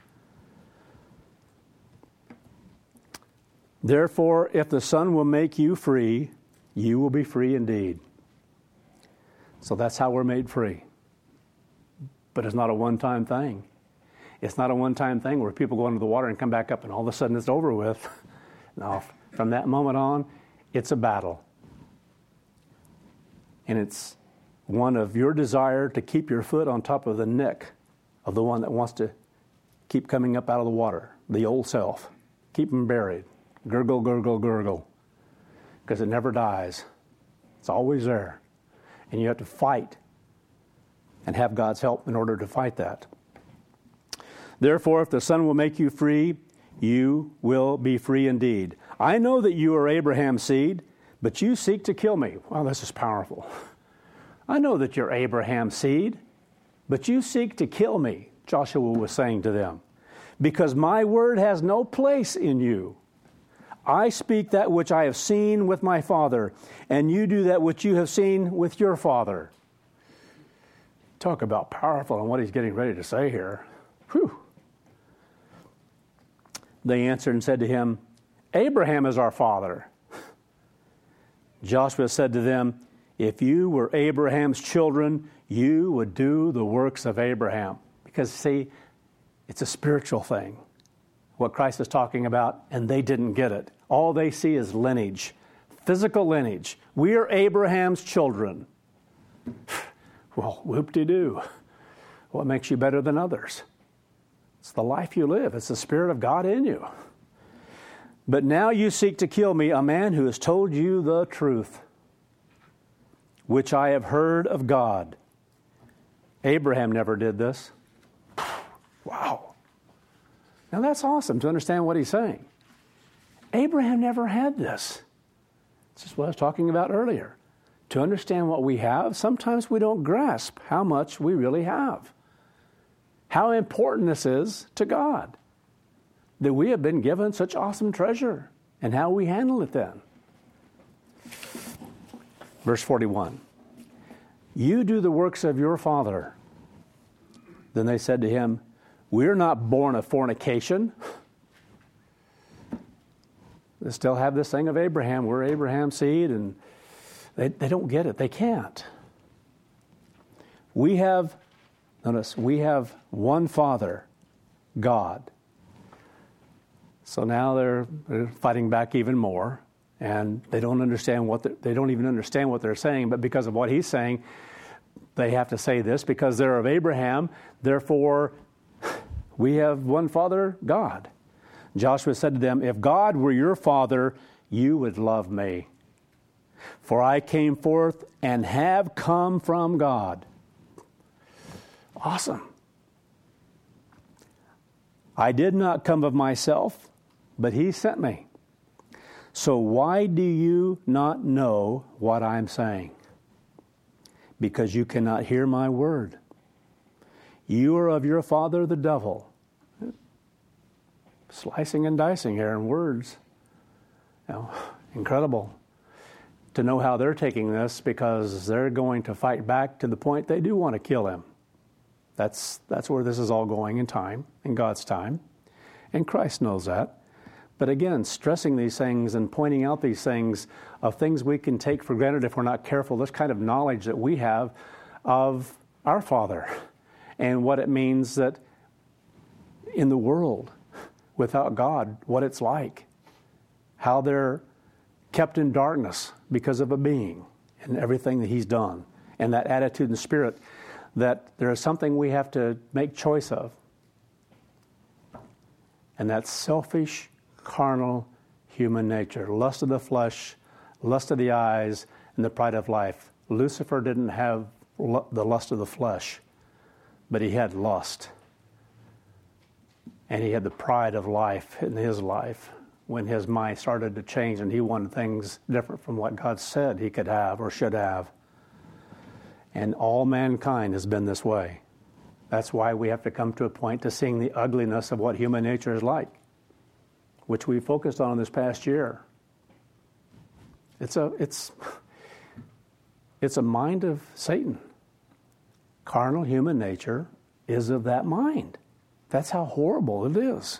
Therefore, if the Son will make you free, you will be free indeed. So that's how we're made free. But it's not a one-time thing. It's not a one-time thing where people go into the water and come back up and all of a sudden it's over with. No, from that moment on, it's a battle. And it's one of your desire to keep your foot on top of the neck of the one that wants to keep coming up out of the water, the old self. Keep them buried. Gurgle, gurgle, gurgle. Because it never dies. It's always there. And you have to fight and have God's help in order to fight that. Therefore, if the Son will make you free, you will be free indeed. I know that you are Abraham's seed, but you seek to kill me. Wow, this is powerful. I know that you're Abraham's seed, but you seek to kill me, Joshua was saying to them, because my word has no place in you. I speak that which I have seen with my father, and you do that which you have seen with your father. Talk about powerful and what he's getting ready to say here. Whew. They answered and said to him, Abraham is our father. Joshua said to them, if you were Abraham's children, you would do the works of Abraham. Because, see, it's a spiritual thing, what Christ is talking about, and they didn't get it. All they see is lineage, physical lineage. We are Abraham's children. Well, whoop-de-doo. What makes you better than others? It's the life you live. It's the Spirit of God in you. But now you seek to kill me, a man who has told you the truth, which I have heard of God. Abraham never did this. Wow. Now that's awesome to understand what he's saying. Abraham never had this. This is what I was talking about earlier. To understand what we have, sometimes we don't grasp how much we really have. How important this is to God. That we have been given such awesome treasure, and how we handle it then. Verse forty-one. You do the works of your father. Then they said to him, we're not born of fornication. They still have this thing of Abraham. We're Abraham's seed, and they, they don't get it. They can't. We have, notice, we have one Father, God. So now they're, they're fighting back even more, and they don't understand what they don't even understand what they're saying. But because of what he's saying, they have to say this because they're of Abraham. Therefore, we have one Father, God. Joshua said to them, if God were your father, you would love me. For I came forth and have come from God. Awesome. I did not come of myself, but he sent me. So why do you not know what I'm saying? Because you cannot hear my word. You are of your father the devil. Slicing and dicing here in words. You know, incredible to know how they're taking this, because they're going to fight back to the point they do want to kill him. That's that's where this is all going in time, in God's time. And Christ knows that. But again, stressing these things and pointing out these things of things we can take for granted if we're not careful, this kind of knowledge that we have of our Father and what it means that in the world without God, what it's like, how they're kept in darkness because of a being and everything that he's done, and that attitude and spirit that there is something we have to make choice of. And that's selfish, carnal, human nature. Lust of the flesh, lust of the eyes, and the pride of life. Lucifer didn't have the lust of the flesh, but he had lust. And he had the pride of life in his life when his mind started to change and he wanted things different from what God said he could have or should have. And all mankind has been this way. That's why we have to come to a point to seeing the ugliness of what human nature is like, which we focused on this past year. It's a it's it's a mind of Satan. Carnal human nature is of that mind. That's how horrible it is.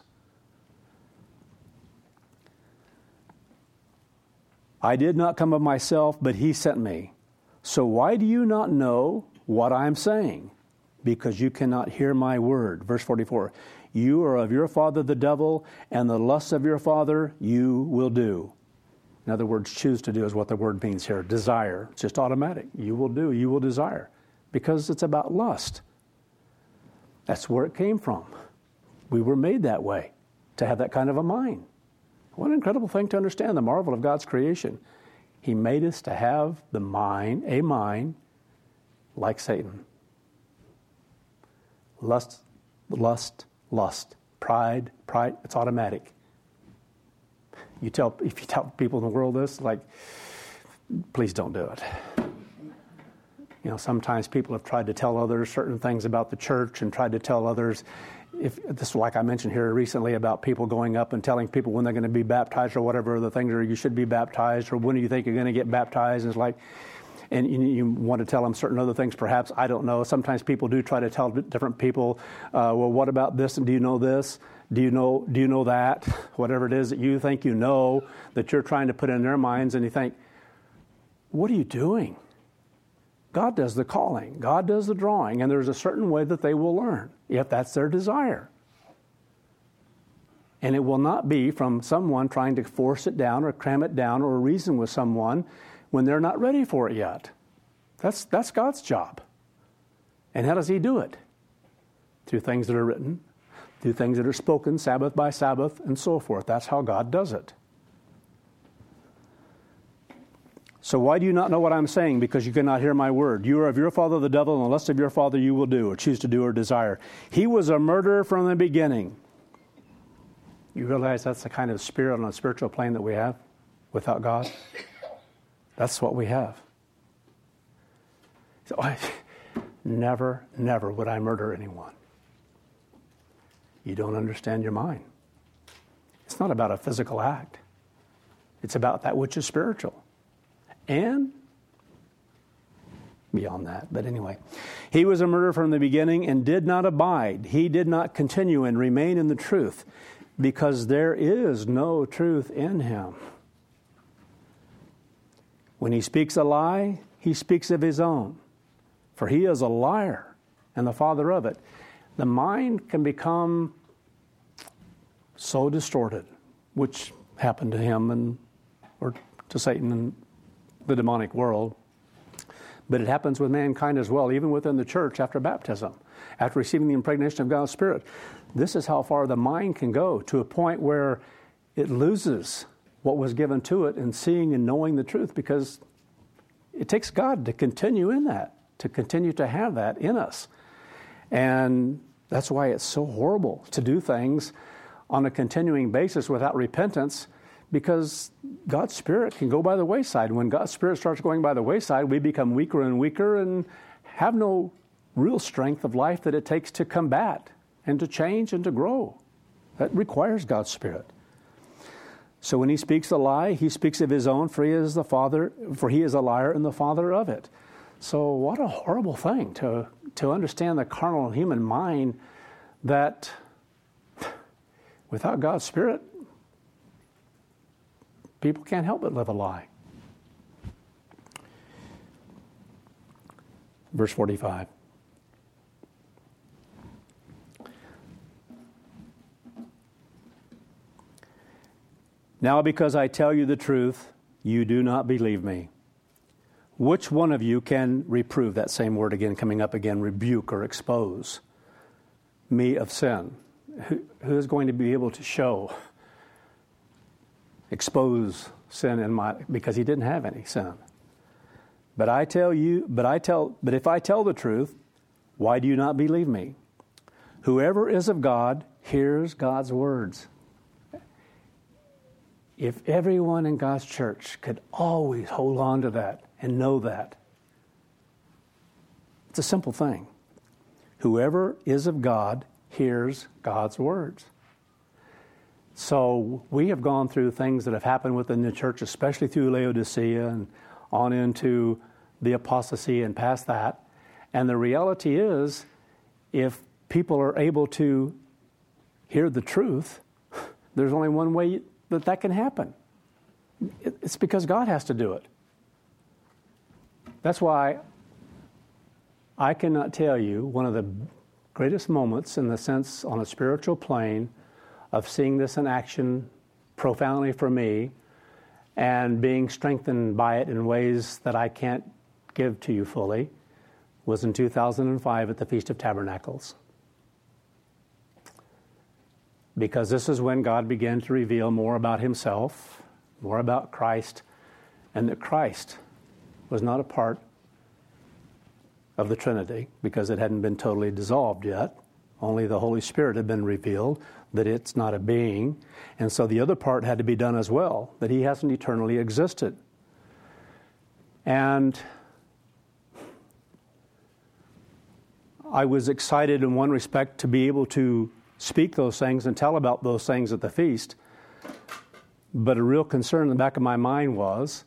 I did not come of myself, but he sent me. So why do you not know what I'm saying? Because you cannot hear my word. Verse forty-four, you are of your father the devil, and the lusts of your father you will do. In other words, choose to do is what the word means here. Desire. It's just automatic. You will do, you will desire. Because it's about lust. That's where it came from. We were made that way, to have that kind of a mind. What an incredible thing to understand, the marvel of God's creation. He made us to have the mind, a mind, like Satan. Lust, lust, lust. Pride, pride, it's automatic. You tell, if you tell people in the world this, like, please don't do it. You know, sometimes people have tried to tell others certain things about the church and tried to tell others, if this, like I mentioned here recently about people going up and telling people when they're going to be baptized or whatever the things are, you should be baptized, or when do you think you're going to get baptized? And it's like, and you, you want to tell them certain other things, perhaps, I don't know. Sometimes people do try to tell different people, uh, well, what about this, and do you know this? Do you know, do you know that? Whatever it is that you think you know, that you're trying to put in their minds, and you think, what are you doing? God does the calling. God does the drawing, and there's a certain way that they will learn, if that's their desire. And it will not be from someone trying to force it down or cram it down or reason with someone when they're not ready for it yet. That's, that's God's job. And how does he do it? Through things that are written, through things that are spoken, Sabbath by Sabbath, and so forth. That's how God does it. So why do you not know what I'm saying? Because you cannot hear my word. You are of your father the devil, and the lust of your father you will do, or choose to do, or desire. He was a murderer from the beginning. You realize that's the kind of spirit on a spiritual plane that we have without God? That's what we have. So I, never, never would I murder anyone. You don't understand your mind. It's not about a physical act. It's about that which is spiritual. And beyond that. But anyway, he was a murderer from the beginning and did not abide. He did not continue and remain in the truth, because there is no truth in him. When he speaks a lie, he speaks of his own, for he is a liar and the father of it. The mind can become so distorted, which happened to him and or to Satan and the demonic world. But it happens with mankind as well, even within the church after baptism, after receiving the impregnation of God's Spirit. This is how far the mind can go, to a point where it loses what was given to it in seeing and knowing the truth, because It takes God to continue in that, to continue to have that in us. And that's why it's so horrible to do things on a continuing basis without repentance, because God's Spirit can go by the wayside. When God's Spirit starts going by the wayside, we become weaker and weaker and have no real strength of life that it takes to combat and to change and to grow. That requires God's Spirit. So when he speaks a lie, he speaks of his own, for he is the father, for he is a liar and the father of it. So what a horrible thing to, to understand the carnal human mind, that without God's Spirit, people can't help but live a lie. Verse forty-five. Now because I tell you the truth, you do not believe me. Which one of you can reprove, that same word again coming up again, rebuke or expose me of sin? Who, who is going to be able to show, expose sin in my, because he didn't have any sin. But I tell you, but I tell, but if I tell the truth, why do you not believe me? Whoever is of God hears God's words. If everyone in God's church could always hold on to that and know that, it's a simple thing. Whoever is of God hears God's words. So we have gone through things that have happened within the church, especially through Laodicea and on into the apostasy and past that. And the reality is, if people are able to hear the truth, there's only one way that that can happen. It's because God has to do it. That's why I cannot tell you one of the greatest moments in the sense on a spiritual plane of seeing this in action profoundly for me and being strengthened by it in ways that I can't give to you fully was in two thousand five at the Feast of Tabernacles. Because this is when God began to reveal more about himself, more about Christ, and that Christ was not a part of the Trinity because it hadn't been totally dissolved yet. Only the Holy Spirit had been revealed, that it's not a being. And so the other part had to be done as well, that he hasn't eternally existed. And I was excited in one respect to be able to speak those things and tell about those things at the feast. But a real concern in the back of my mind was,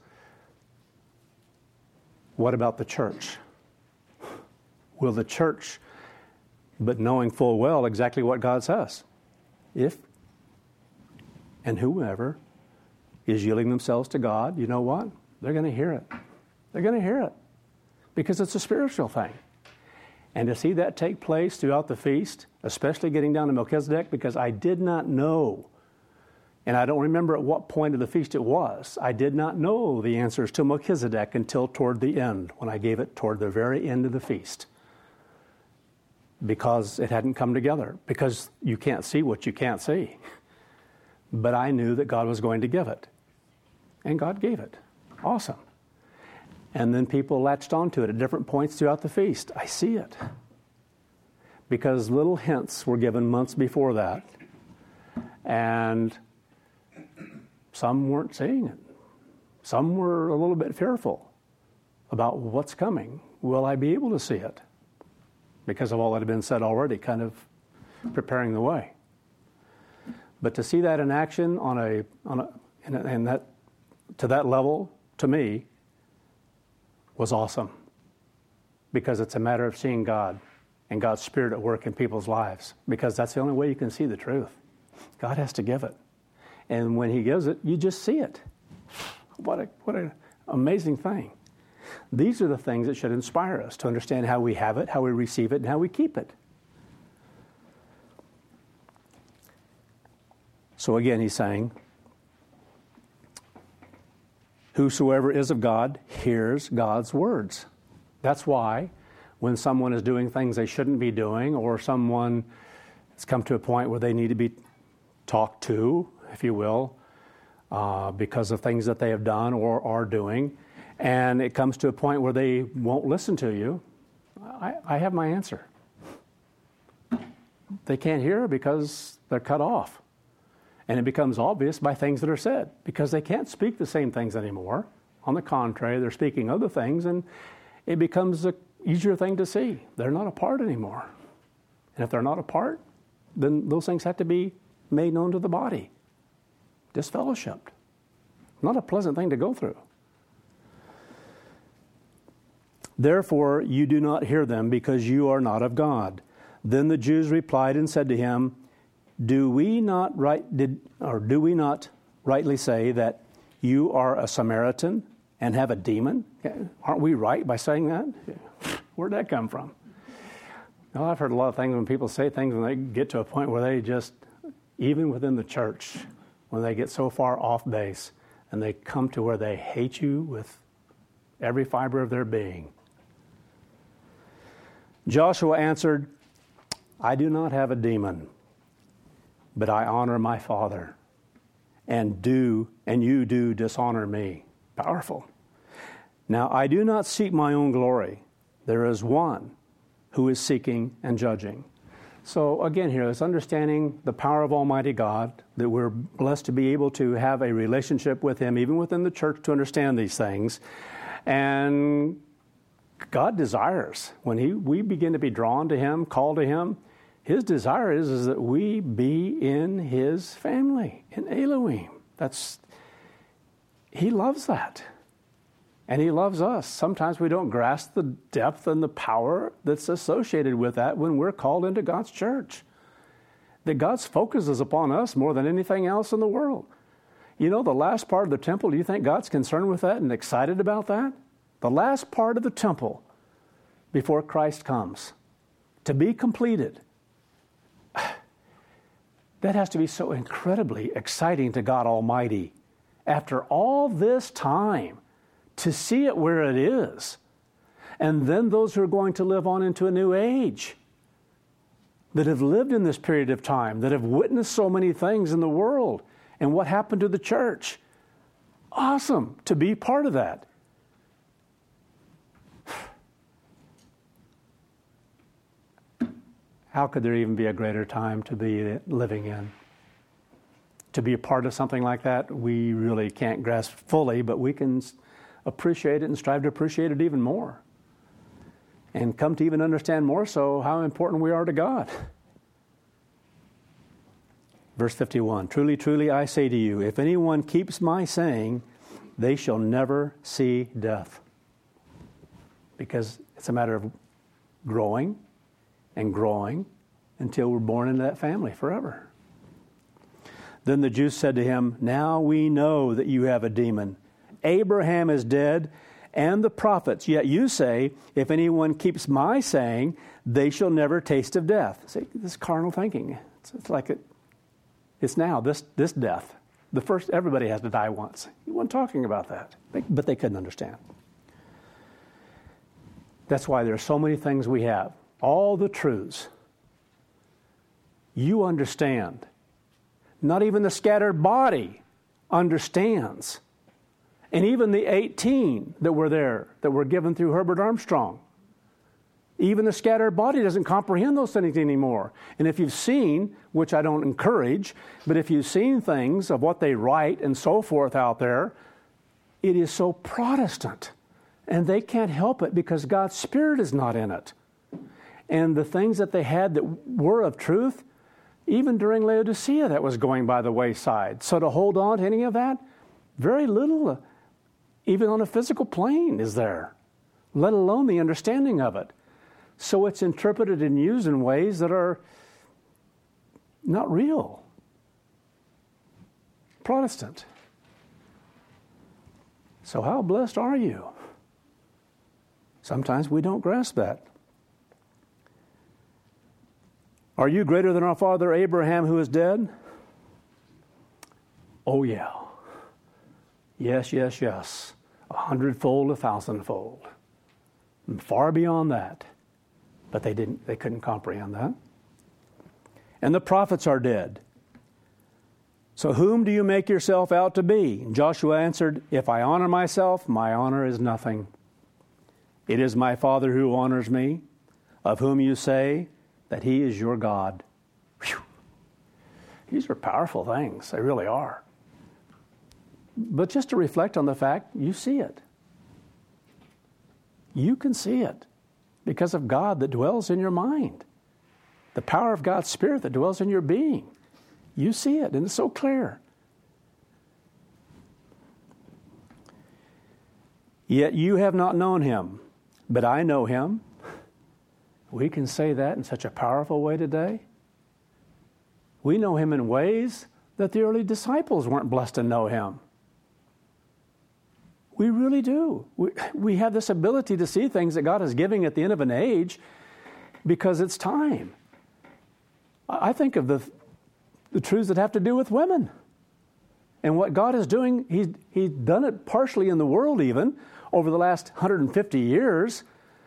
what about the church? Will the church, but knowing full well exactly what God says, if and whoever is yielding themselves to God, you know what? They're going to hear it. They're going to hear it because it's a spiritual thing. And to see that take place throughout the feast, especially getting down to Melchizedek, because I did not know, and I don't remember at what point of the feast it was, I did not know the answers to Melchizedek until toward the end, when I gave it toward the very end of the feast. Because it hadn't come together, because you can't see what you can't see. But I knew that God was going to give it. And God gave it. Awesome. And then people latched onto it at different points throughout the feast. I see it. Because little hints were given months before that. And some weren't seeing it. Some were a little bit fearful about what's coming. Will I be able to see it? Because of all that had been said already, kind of preparing the way. But to see that in action on a, on a, and that, to that level, to me, was awesome. Because it's a matter of seeing God and God's Spirit at work in people's lives. Because that's the only way you can see the truth. God has to give it. And when he gives it, you just see it. What a, what an amazing thing. These are the things that should inspire us to understand how we have it, how we receive it, and how we keep it. So again, he's saying, whosoever is of God hears God's words. That's why when someone is doing things they shouldn't be doing, or someone has come to a point where they need to be talked to, if you will, uh, because of things that they have done or are doing, and it comes to a point where they won't listen to you, I, I have my answer. They can't hear because they're cut off. And it becomes obvious by things that are said, because they can't speak the same things anymore. On the contrary, they're speaking other things, and it becomes an easier thing to see. They're not a part anymore. And if they're not a part, then those things have to be made known to the body. Disfellowshipped. Not a pleasant thing to go through. Therefore, you do not hear them, because you are not of God. Then the Jews replied and said to him, Do we not right did or do we not rightly say that you are a Samaritan and have a demon? Aren't we right by saying that? Where'd that come from? Well, I've heard a lot of things when people say things when they get to a point where they just, even within the church, when they get so far off base and they come to where they hate you with every fiber of their being. Joshua answered, I do not have a demon, but I honor my Father, and do and you do dishonor me. Powerful. Now I do not seek my own glory. There is one who is seeking and judging. So again here, it's understanding the power of Almighty God, that we're blessed to be able to have a relationship with Him, even within the church, to understand these things. And God desires, when he, we begin to be drawn to Him, called to Him, His desire is, is that we be in His family, in Elohim. That's, He loves that. And He loves us. Sometimes we don't grasp the depth and the power that's associated with that when we're called into God's church. That God's focus is upon us more than anything else in the world. You know, the last part of the temple, do you think God's concerned with that and excited about that? The last part of the temple before Christ comes, to be completed. That has to be so incredibly exciting to God Almighty. After all this time, to see it where it is. And then those who are going to live on into a new age, that have lived in this period of time, that have witnessed so many things in the world, and what happened to the church. Awesome to be part of that. How could there even be a greater time to be living in? To be a part of something like that, we really can't grasp fully, but we can appreciate it and strive to appreciate it even more. And come to even understand more so how important we are to God. Verse fifty-one, Truly, truly, I say to you, if anyone keeps my saying, they shall never see death. Because it's a matter of growing and growing until we're born into that family forever. Then the Jews said to him, Now we know that you have a demon. Abraham is dead, and the prophets. Yet you say, if anyone keeps my saying, they shall never taste of death. See, this is carnal thinking. It's, it's like it, it's now, this, this death. The first, everybody has to die once. He wasn't talking about that, but they couldn't understand. That's why there are so many things we have. All the truths. You understand. Not even the scattered body understands. And even the eighteen that were there, that were given through Herbert Armstrong, even the scattered body doesn't comprehend those things anymore. And if you've seen, which I don't encourage, but if you've seen things of what they write and so forth out there, it is so Protestant. And they can't help it because God's Spirit is not in it. And the things that they had that were of truth, even during Laodicea, that was going by the wayside. So to hold on to any of that, very little, uh, even on a physical plane, is there, let alone the understanding of it. So it's interpreted and used in ways that are not real. Protestant. So how blessed are you? Sometimes we don't grasp that. Are you greater than our father Abraham who is dead? Oh yeah. Yes, yes, yes. A hundredfold, a thousandfold. And far beyond that. But they didn't they couldn't comprehend that. And the prophets are dead. So whom do you make yourself out to be? Joshua answered, if I honor myself, my honor is nothing. It is my Father who honors me, of whom you say that he is your God. Whew. These are powerful things. They really are. But just to reflect on the fact, you see it. You can see it because of God that dwells in your mind. The power of God's Spirit that dwells in your being. You see it, and it's so clear. Yet you have not known him, but I know him. We can say that in such a powerful way today. We know him in ways that the early disciples weren't blessed to know him. We really do. We, we have this ability to see things that God is giving at the end of an age because it's time. I think of the, the truths that have to do with women. And what God is doing, he's, he's done it partially in the world even over the last one hundred fifty years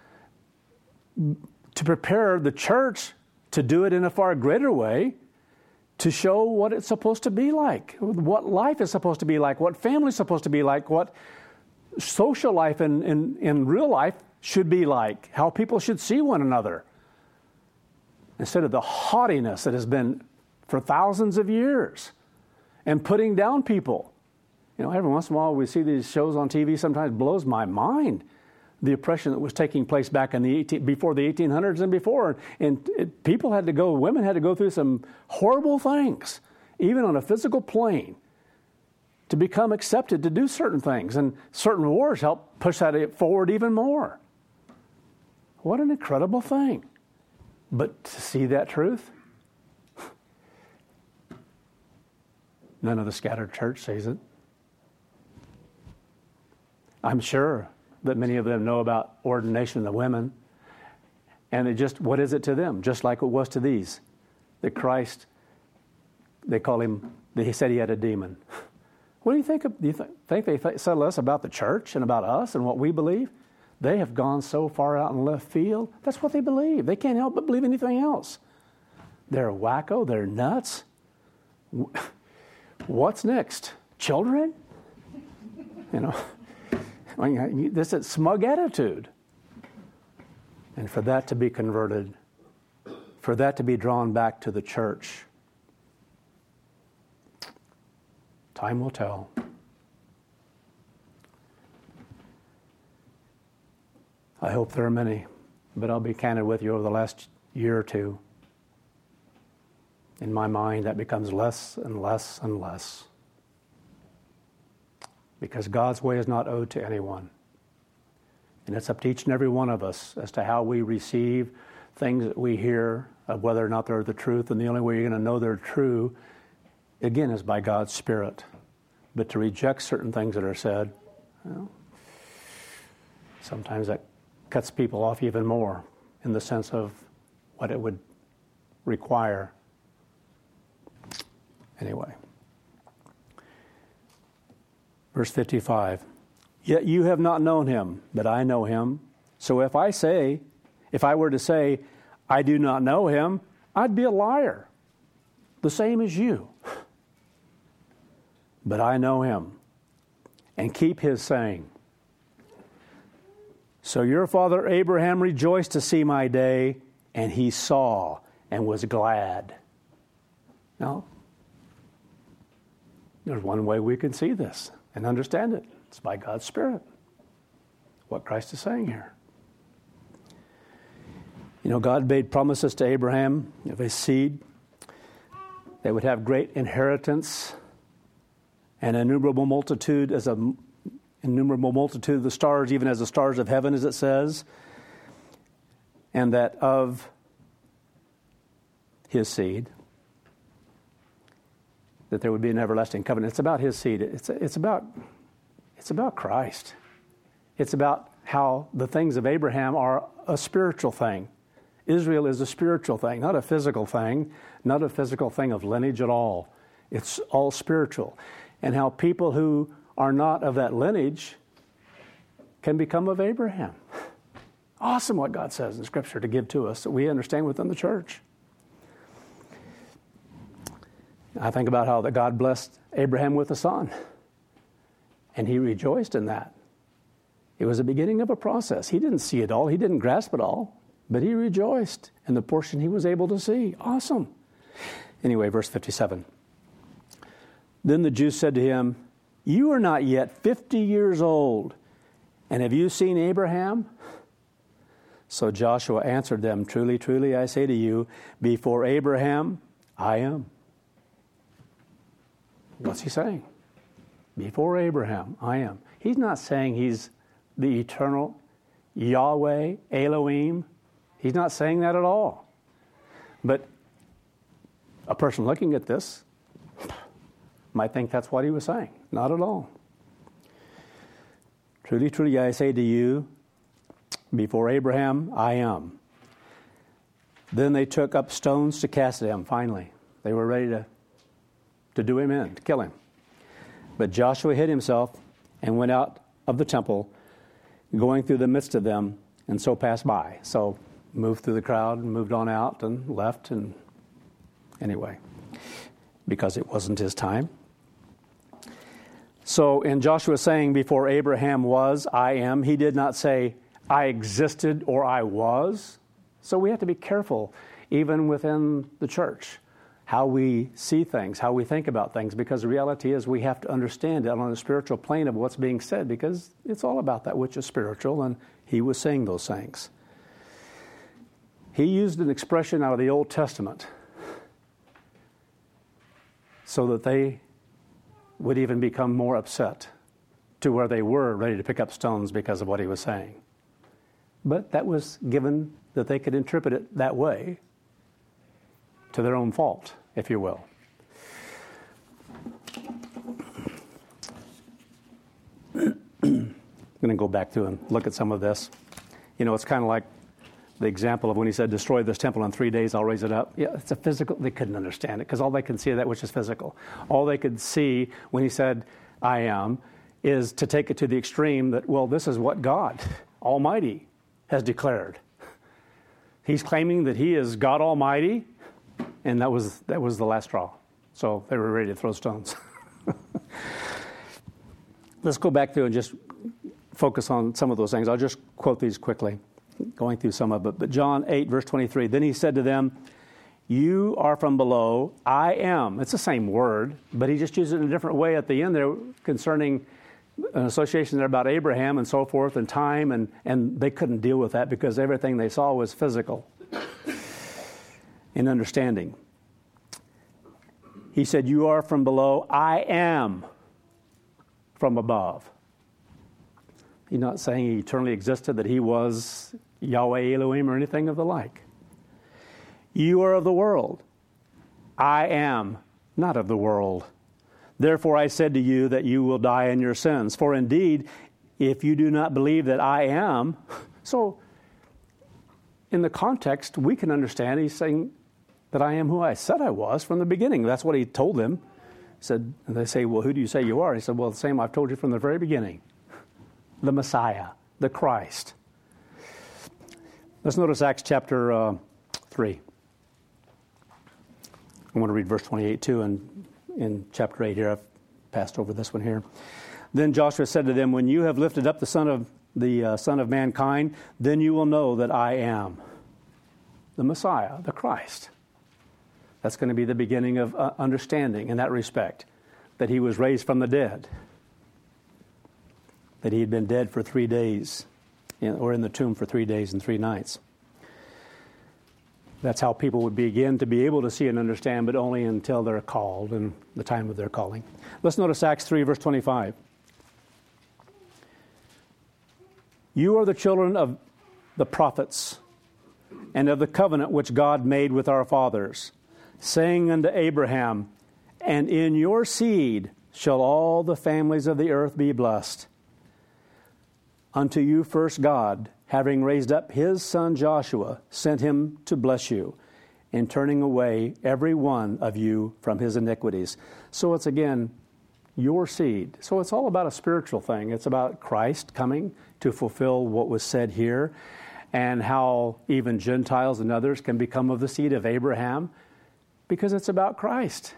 to prepare the church to do it in a far greater way, to show what it's supposed to be like, what life is supposed to be like, what family is supposed to be like, what social life in, in, in real life should be like, how people should see one another. Instead of the haughtiness that has been for thousands of years and putting down people. You know, every once in a while we see these shows on T V, sometimes blows my mind. The oppression that was taking place back in the eighteen, before the eighteen hundreds and before. And it, people had to go, women had to go through some horrible things, even on a physical plane, to become accepted to do certain things. And certain wars helped push that forward even more. What an incredible thing. But to see that truth, none of the scattered church sees it. I'm sure that many of them know about ordination of the women. And it just, what is it to them? Just like it was to these. That Christ, they call him, they said he had a demon. What do you think of, do you th- think they th- said less about the church and about us and what we believe? They have gone so far out in left field. That's what they believe. They can't help but believe anything else. They're wacko. They're nuts. What's next? Children? You know, I mean, this is smug attitude. And for that to be converted, for that to be drawn back to the church, time will tell. I hope there are many, but I'll be candid with you over the last year or two. In my mind, that becomes less and less and less. Because God's way is not owed to anyone. And it's up to each and every one of us as to how we receive things that we hear, of whether or not they're the truth. And the only way you're going to know they're true, again, is by God's Spirit. But to reject certain things that are said, well, sometimes that cuts people off even more in the sense of what it would require. Anyway. Verse fifty-five, yet you have not known him, but I know him. So if I say, if I were to say, I do not know him, I'd be a liar, the same as you. But I know him, and keep his saying. So your father Abraham rejoiced to see my day, and he saw and was glad. Now, there's one way we can see this and understand it. It's by God's Spirit. What Christ is saying here. You know, God made promises to Abraham of his seed. They would have great inheritance and innumerable multitude as a innumerable multitude of the stars, even as the stars of heaven, as it says, and that of his seed, that there would be an everlasting covenant. It's about his seed. It's it's about it's about Christ. It's about how the things of Abraham are a spiritual thing. Israel is a spiritual thing, not a physical thing, not a physical thing of lineage at all. It's all spiritual. And how people who are not of that lineage can become of Abraham. Awesome what God says in Scripture to give to us that we understand within the church. I think about how that God blessed Abraham with a son, and he rejoiced in that. It was the beginning of a process. He didn't see it all. He didn't grasp it all, but he rejoiced in the portion he was able to see. Awesome. Anyway, verse fifty-seven. Then the Jews said to him, "You are not yet fifty years old, and have you seen Abraham?" So Joshua answered them, "Truly, truly, I say to you, before Abraham, I am." What's he saying? Before Abraham, I am. He's not saying he's the eternal Yahweh, Elohim. He's not saying that at all. But a person looking at this might think that's what he was saying. Not at all. Truly, truly, I say to you, before Abraham, I am. Then they took up stones to cast at him, finally. They were ready to, to do him in, to kill him. But Joshua hid himself and went out of the temple, going through the midst of them, and so passed by. So moved through the crowd and moved on out and left. And anyway, because it wasn't his time. So in Joshua saying, before Abraham was, I am, he did not say, I existed or I was. So we have to be careful, even within the church, how we see things, how we think about things, because the reality is we have to understand it on the spiritual plane of what's being said, because it's all about that which is spiritual, and he was saying those things. He used an expression out of the Old Testament so that they would even become more upset to where they were ready to pick up stones because of what he was saying. But that was given that they could interpret it that way to their own fault, if you will. I'm going to go back through and look at some of this. You know, it's kind of like the example of when he said, destroy this temple in three days, I'll raise it up. Yeah, it's a physical, they couldn't understand it because all they could see of that which is physical. All they could see when he said, I am, is to take it to the extreme that, well, this is what God Almighty has declared. He's claiming that he is God Almighty, and that was that was the last straw. So they were ready to throw stones. Let's go back through and just focus on some of those things. I'll just quote these quickly, going through some of it. But John eight, verse twenty-three, then he said to them, you are from below, I am. It's the same word, but he just used it in a different way at the end there concerning an association there about Abraham and so forth and time, and, and they couldn't deal with that because everything they saw was physical in understanding. He said, you are from below, I am from above. He's not saying he eternally existed, that he was Yahweh Elohim or anything of the like. You are of the world. I am not of the world. Therefore I said to you that you will die in your sins. For indeed, if you do not believe that I am... So, in the context, we can understand he's saying that I am who I said I was from the beginning. That's what he told them. He said, and they say, well, who do you say you are? He said, well, the same I've told you from the very beginning. The Messiah, the Christ. Let's notice Acts chapter uh, three. I want to read verse twenty-eight too, and in chapter eight here, I've passed over this one here. Then Joshua said to them, when you have lifted up the Son of the uh, Son of Mankind, then you will know that I am the Messiah, the Christ. That's going to be the beginning of uh, understanding in that respect, that he was raised from the dead, that he had been dead for three days, in, or in the tomb for three days and three nights. That's how people would begin to be able to see and understand, but only until they're called and the time of their calling. Let's notice Acts three, verse twenty-five. You are the children of the prophets and of the covenant which God made with our fathers, saying unto Abraham, and in your seed shall all the families of the earth be blessed. Unto you first God, having raised up his son Joshua, sent him to bless you, in turning away every one of you from his iniquities. So it's again, your seed. So it's all about a spiritual thing. It's about Christ coming to fulfill what was said here, and how even Gentiles and others can become of the seed of Abraham, because it's about Christ.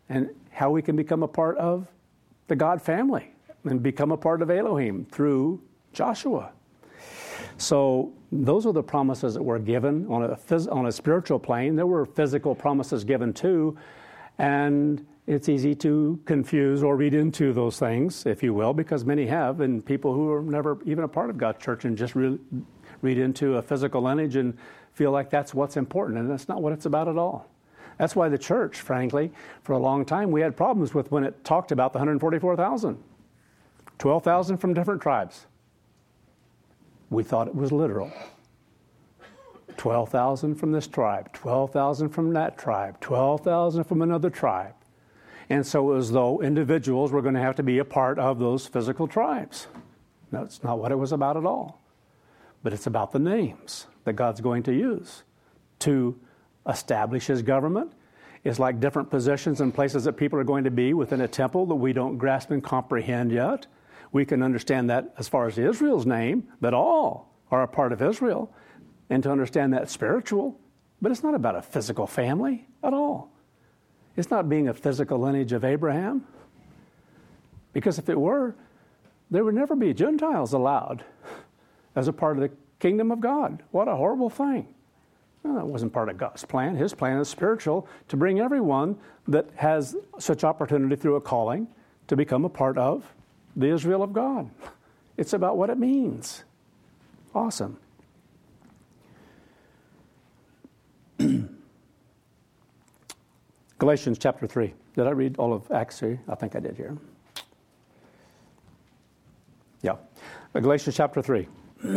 and how we can become a part of the God family and become a part of Elohim through Joshua. So those are the promises that were given on a phys- on a spiritual plane. There were physical promises given too, and it's easy to confuse or read into those things, if you will, because many have, and people who are never even a part of God's church and just re- read into a physical lineage and feel like that's what's important, and that's not what it's about at all. That's why the church, frankly, for a long time, we had problems with when it talked about the one hundred forty-four thousand. twelve thousand from different tribes. We thought it was literal. twelve thousand from this tribe, twelve thousand from that tribe, twelve thousand from another tribe. And so it was as though individuals were going to have to be a part of those physical tribes. No, it's not what it was about at all. But it's about the names that God's going to use to establish His government. It's like different positions and places that people are going to be within a temple that we don't grasp and comprehend yet. We can understand that as far as Israel's name, that all are a part of Israel, and to understand that spiritual. But it's not about a physical family at all. It's not being a physical lineage of Abraham. Because if it were, there would never be Gentiles allowed as a part of the kingdom of God. What a horrible thing. No, that wasn't part of God's plan. His plan is spiritual, to bring everyone that has such opportunity through a calling to become a part of the Israel of God. It's about what it means. Awesome. Galatians chapter three. Did I read all of Acts three? I think I did here. Yeah. Galatians chapter three.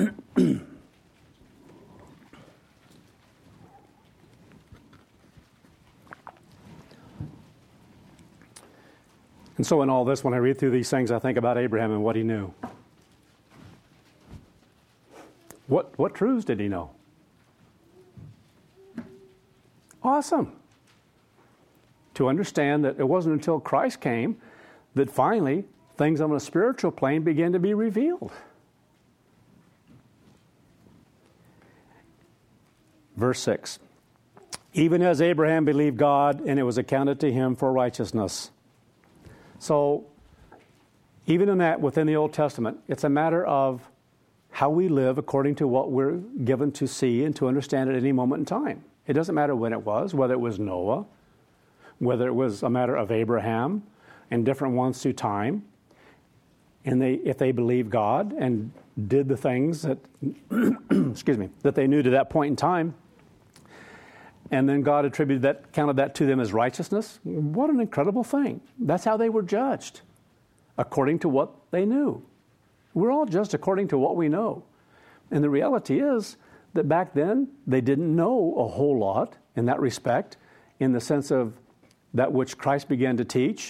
And so in all this, when I read through these things, I think about Abraham and what he knew. What, what truths did he know? Awesome. To understand that it wasn't until Christ came that finally things on a spiritual plane began to be revealed. Verse six. Even as Abraham believed God, and it was accounted to him for righteousness. So, even in that, within the Old Testament, it's a matter of how we live according to what we're given to see and to understand at any moment in time. It doesn't matter when it was, whether it was Noah, whether it was a matter of Abraham, and different ones through time. And they, if they believed God and did the things that, excuse me, that they knew to that point in time, and then God attributed that, counted that to them as righteousness. What an incredible thing. That's how they were judged, according to what they knew. We're all judged according to what we know. And the reality is that back then, they didn't know a whole lot in that respect, in the sense of that which Christ began to teach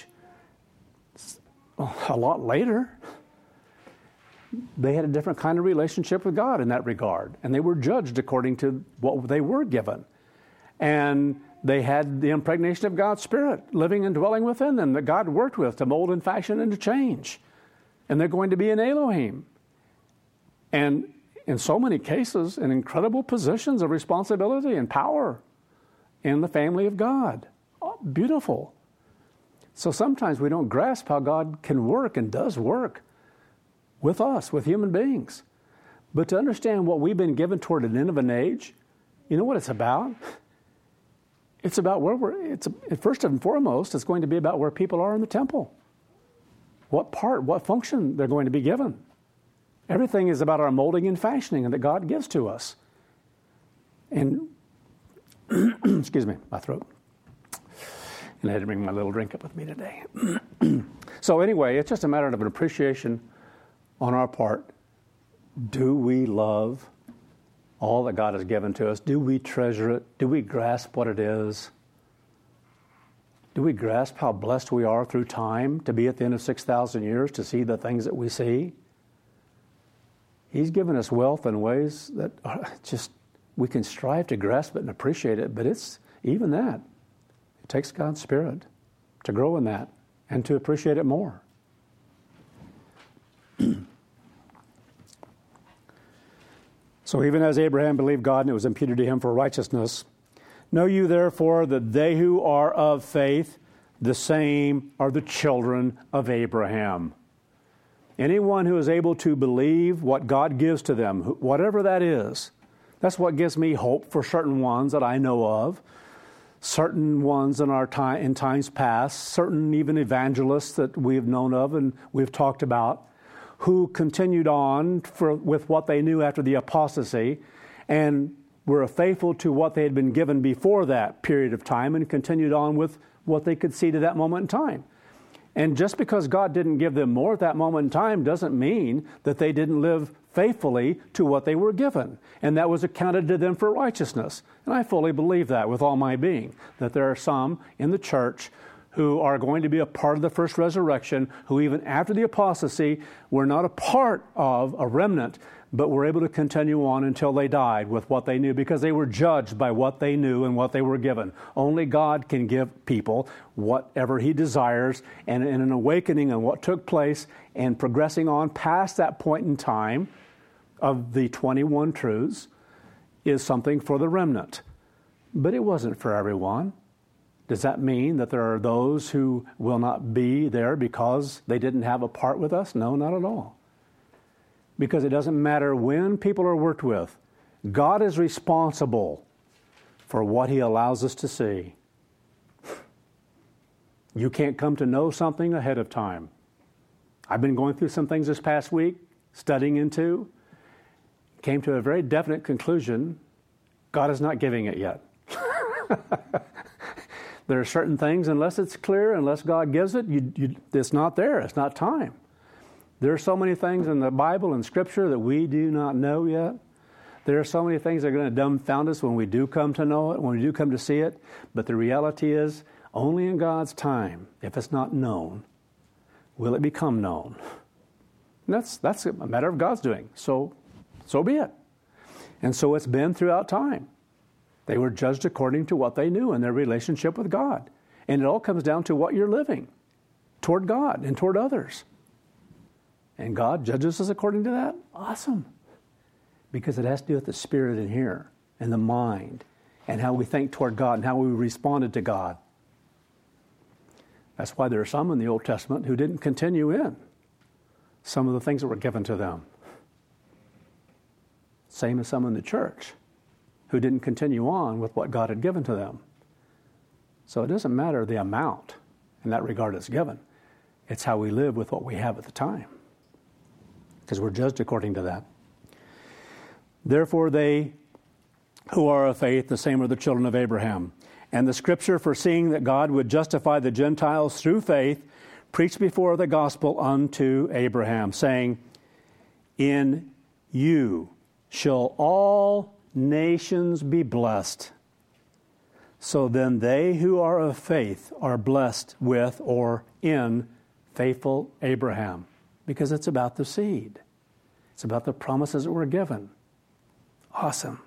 a lot later. They had a different kind of relationship with God in that regard, and they were judged according to what they were given. And they had the impregnation of God's Spirit living and dwelling within them that God worked with to mold and fashion and to change. And they're going to be in Elohim. And in so many cases, in incredible positions of responsibility and power in the family of God. Oh, beautiful. So sometimes we don't grasp how God can work and does work with us, with human beings. But to understand what we've been given toward an end of an age, you know what it's about? It's about where we're, it's first and foremost, it's going to be about where people are in the temple. What part, what function they're going to be given. Everything is about our molding and fashioning that God gives to us. And, excuse me, my throat. And I had to bring my little drink up with me today. So anyway, it's just a matter of an appreciation on our part. Do we love all that God has given to us? Do we treasure it? Do we grasp what it is? Do we grasp how blessed we are through time to be at the end of six thousand years to see the things that we see? He's given us wealth in ways that are just, we can strive to grasp it and appreciate it, but it's even that. It takes God's Spirit to grow in that and to appreciate it more. So even as Abraham believed God and it was imputed to him for righteousness, know you therefore that they who are of faith, the same are the children of Abraham. Anyone who is able to believe what God gives to them, whatever that is, that's what gives me hope for certain ones that I know of, certain ones in our time, in times past, certain even evangelists that we've known of and we've talked about, who continued on for, with what they knew after the apostasy and were faithful to what they had been given before that period of time and continued on with what they could see to that moment in time. And just because God didn't give them more at that moment in time doesn't mean that they didn't live faithfully to what they were given. And that was accounted to them for righteousness. And I fully believe that with all my being, that there are some in the church who are going to be a part of the first resurrection, who even after the apostasy were not a part of a remnant, but were able to continue on until they died with what they knew, because they were judged by what they knew and what they were given. Only God can give people whatever He desires, and in an awakening on what took place and progressing on past that point in time of the twenty-one truths is something for the remnant. But it wasn't for everyone. Does that mean that there are those who will not be there because they didn't have a part with us? No, not at all. Because it doesn't matter when people are worked with. God is responsible for what He allows us to see. You can't come to know something ahead of time. I've been going through some things this past week, studying into, came to a very definite conclusion. God is not giving it yet. There are certain things, unless it's clear, unless God gives it, you, you, it's not there. It's not time. There are so many things in the Bible and Scripture that we do not know yet. There are so many things that are going to dumbfound us when we do come to know it, when we do come to see it. But the reality is, only in God's time, if it's not known, will it become known. And that's that's a matter of God's doing. So, so be it. And so it's been throughout time. They were judged according to what they knew in their relationship with God. And it all comes down to what you're living toward God and toward others. And God judges us according to that? Awesome. Because it has to do with the spirit in here and the mind and how we think toward God and how we responded to God. That's why there are some in the Old Testament who didn't continue in some of the things that were given to them. Same as some in the church who didn't continue on with what God had given to them. So it doesn't matter the amount in that regard it's given. It's how we live with what we have at the time. Because we're judged according to that. Therefore they who are of faith, the same are the children of Abraham. And the Scripture, foreseeing that God would justify the Gentiles through faith, preached before the gospel unto Abraham, saying, in you shall all nations be blessed. So then they who are of faith are blessed with or in faithful Abraham. Because it's about the seed. It's about the promises that were given. Awesome.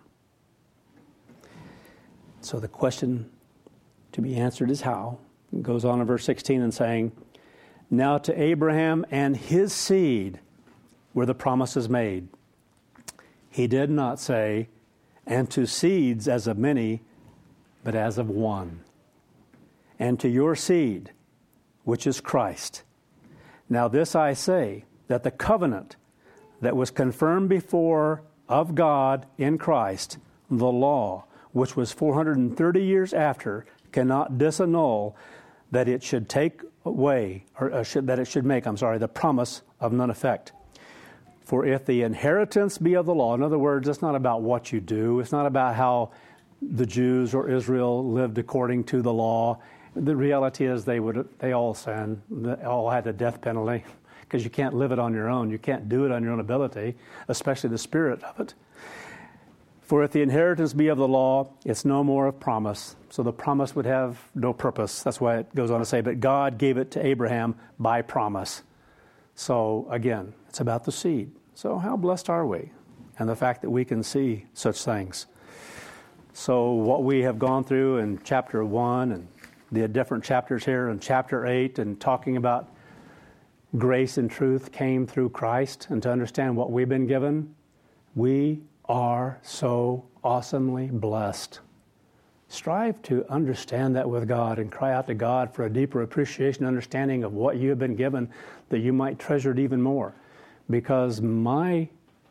So the question to be answered is how. It goes on in verse sixteen and saying, now to Abraham and his seed were the promises made. He did not say, and to seeds as of many, but as of one. And to your seed, which is Christ. Now this I say, that the covenant that was confirmed before of God in Christ, the law, which was four hundred thirty years after, cannot disannul that it should take away, or uh, should, that it should make, I'm sorry, the promise of none effect. For if the inheritance be of the law, in other words, it's not about what you do, it's not about how the Jews or Israel lived according to the law. The reality is they would they all sinned. They all had the death penalty because you can't live it on your own. You can't do it on your own ability, especially the spirit of it. For if the inheritance be of the law, it's no more of promise. So the promise would have no purpose. That's why it goes on to say, but God gave it to Abraham by promise. So again, it's about the seed. So how blessed are we? And the fact that we can see such things. So what we have gone through in chapter one and the different chapters here in chapter eight and talking about grace and truth came through Christ, and to understand what we've been given, we are so awesomely blessed. strive to understand that with God and cry out to God for a deeper appreciation, understanding of what you have been given, that you might treasure it even more. Because my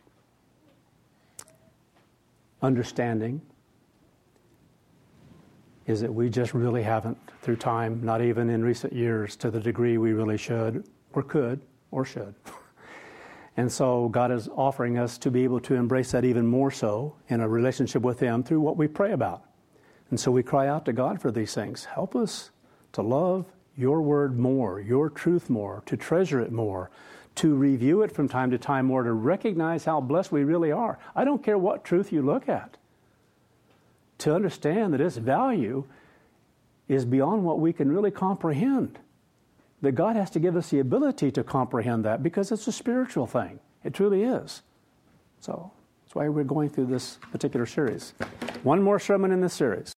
understanding is that we just really haven't, through time, not even in recent years, to the degree we really should, or could, or should. And so God is offering us to be able to embrace that even more so in a relationship with Him through what we pray about. And so we cry out to God for these things. Help us to love your word more, your truth more, to treasure it more, to review it from time to time more, to recognize how blessed we really are. I don't care what truth you look at. To understand that its value is beyond what we can really comprehend. That God has to give us the ability to comprehend that because it's a spiritual thing. It truly is. So that's why we're going through this particular series. One more sermon in this series.